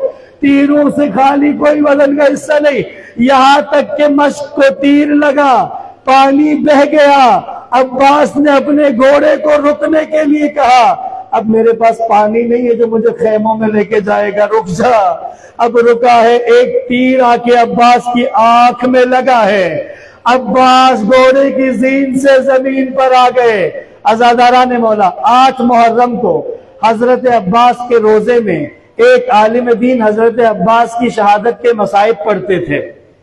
تیروں سے خالی کوئی بدن کا حصہ نہیں، یہاں تک کہ مشق کو تیر لگا، پانی بہہ گیا۔ عباس نے اپنے گھوڑے کو رکنے کے لیے کہا، اب میرے پاس پانی نہیں ہے جو مجھے خیموں میں لے کے جائے گا، رک جا۔ اب رکا ہے، ایک تیر آ کے عباس کی آنکھ میں لگا ہے، عباس گھوڑے کی زین سے زمین پر آ گئے۔ عزاداران مولا، آٹھ محرم کو حضرت عباس کے روزے میں ایک عالم دین حضرت عباس کی شہادت کے مصائب پڑھتے تھے۔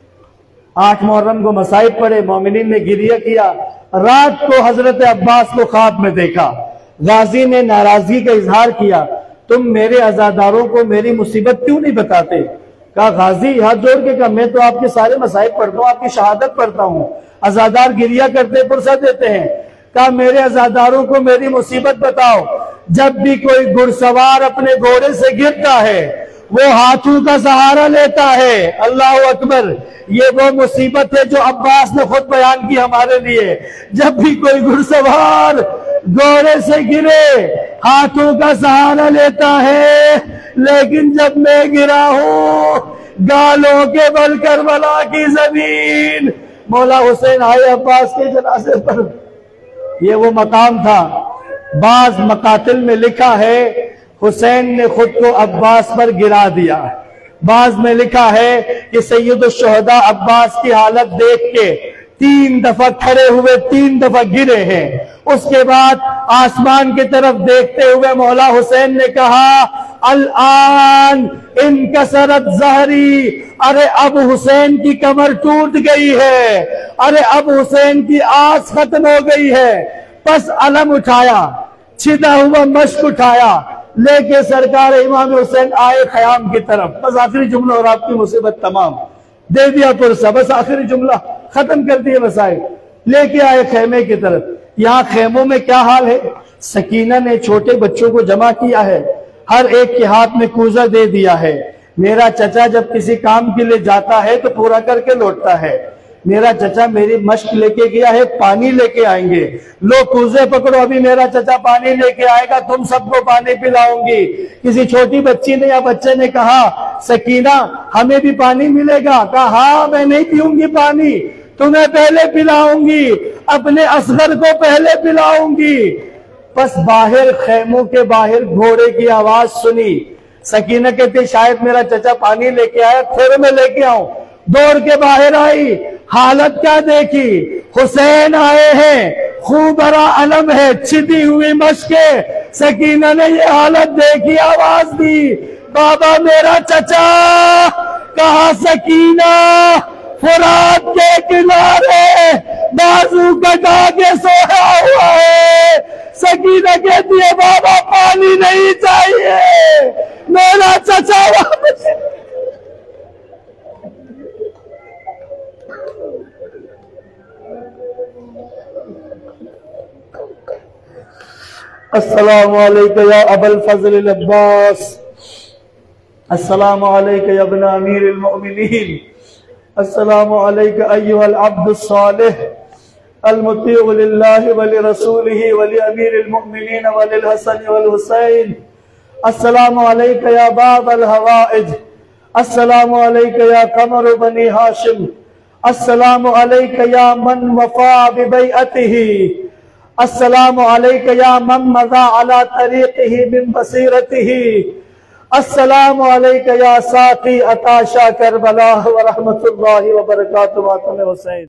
آٹھ محرم کو مصائب پڑھے، مومنین نے گریہ کیا۔ رات کو حضرت عباس کو خواب میں دیکھا، غازی نے ناراضگی کا اظہار کیا، تم میرے عزاداروں کو میری مصیبت کیوں نہیں بتاتے؟ کہا غازی، ہاتھ جوڑ کے کہا میں تو آپ کے سارے مصائب پڑھتا ہوں، آپ کی شہادت پڑھتا ہوں۔ عزادار گریہ کرتے پرسہ دیتے ہیں، کہا میرے عزاداروں کو میری مصیبت بتاؤ۔ جب بھی کوئی گھڑسوار اپنے گھوڑے سے گرتا ہے وہ ہاتھوں کا سہارا لیتا ہے۔ اللہ اکبر، یہ وہ مصیبت ہے جو عباس نے خود بیان کی ہمارے لیے۔ جب بھی کوئی گھڑسوار گھوڑے سے گرے ہاتھوں کا سہارا لیتا ہے، لیکن جب میں گرا ہوں گالوں کے بل کربلا کی زمین۔ مولا حسین آئے عباس کے جنازے پر، یہ وہ مقام تھا۔ بعض مقاتل میں لکھا ہے حسین نے خود کو عباس پر گرا دیا۔ بعض میں لکھا ہے کہ سید الشہداء عباس کی حالت دیکھ کے تین دفعہ کھڑے ہوئے، تین دفعہ گرے ہیں۔ اس کے بعد آسمان کی طرف دیکھتے ہوئے مولا حسین نے کہا الآن انکسرت ظہری، ارے اب حسین کی کمر ٹوٹ گئی ہے، ارے اب حسین کی آس ختم ہو گئی ہے۔ پس علم اٹھایا، چھدا ہوا مشک اٹھایا، لے کے سرکار امام حسین آئے خیام کی طرف۔ بس آخری جملہ اور آپ کی مصیبت تمام، دے دیا پرسہ، بس آخری جملہ ختم کر دیے مسائل۔ لے کے آئے خیمے کی طرف۔ یہاں خیموں میں کیا حال ہے؟ سکینہ نے چھوٹے بچوں کو جمع کیا ہے، ہر ایک کے ہاتھ میں کوزہ دے دیا ہے۔ میرا چچا جب کسی کام کے لیے جاتا ہے تو پورا کر کے لوٹتا ہے۔ میرا چچا میری مشق لے کے گیا ہے، پانی لے کے آئیں گے، لو کوزے پکڑو، ابھی میرا چچا پانی لے کے آئے گا، تم سب کو پانی پلاؤں گی۔ کسی چھوٹی بچی نے یا بچے نے کہا سکینہ ہمیں بھی پانی ملے گا؟ کہا ہاں میں نہیں پیوں گی پانی، تمہیں پہلے پلاؤں گی، اپنے اصغر کو پہلے پلاؤں گی۔ پس باہر خیموں کے باہر گھوڑے کی آواز سنی۔ سکینہ کہتی شاید میرا چچا پانی لے کے آیا، پھر میں لے کے آؤں۔ دوڑ کے باہر آئی، حالت کیا دیکھی؟ حسین آئے ہیں، خوب بڑا علم ہے، چھدی ہوئی مشکیں۔ سکینہ نے یہ حالت دیکھی، آواز دی بابا میرا چچا۔ کہا سکینہ فرات کے کنارے بازو کٹا کے سویا ہوا ہے۔ سکینہ کہتی ہے بابا پانی نہیں چاہیے، میرا چچا واپس۔ السلام علیکم یا ابا الفضل العباس، السلام علیکم یا ابن امیر المؤمنین، السلام علیکم ایہا العبد الصالح المطیع للہ ولرسولہ ولامیر المؤمنین وللحسن والحسین، السلام علیکم یا باب الحوائج، السلام علیکم یا قمر بنی ہاشم، السلام علیکم یا من وفا ببیعتہ، السلام علیکم یا من مضى على طریقہ من بصیرتہ، السلام علیکم یا ساقی عطاشا کربلا ورحمت اللہ وبرکاتہ ماتم حسین۔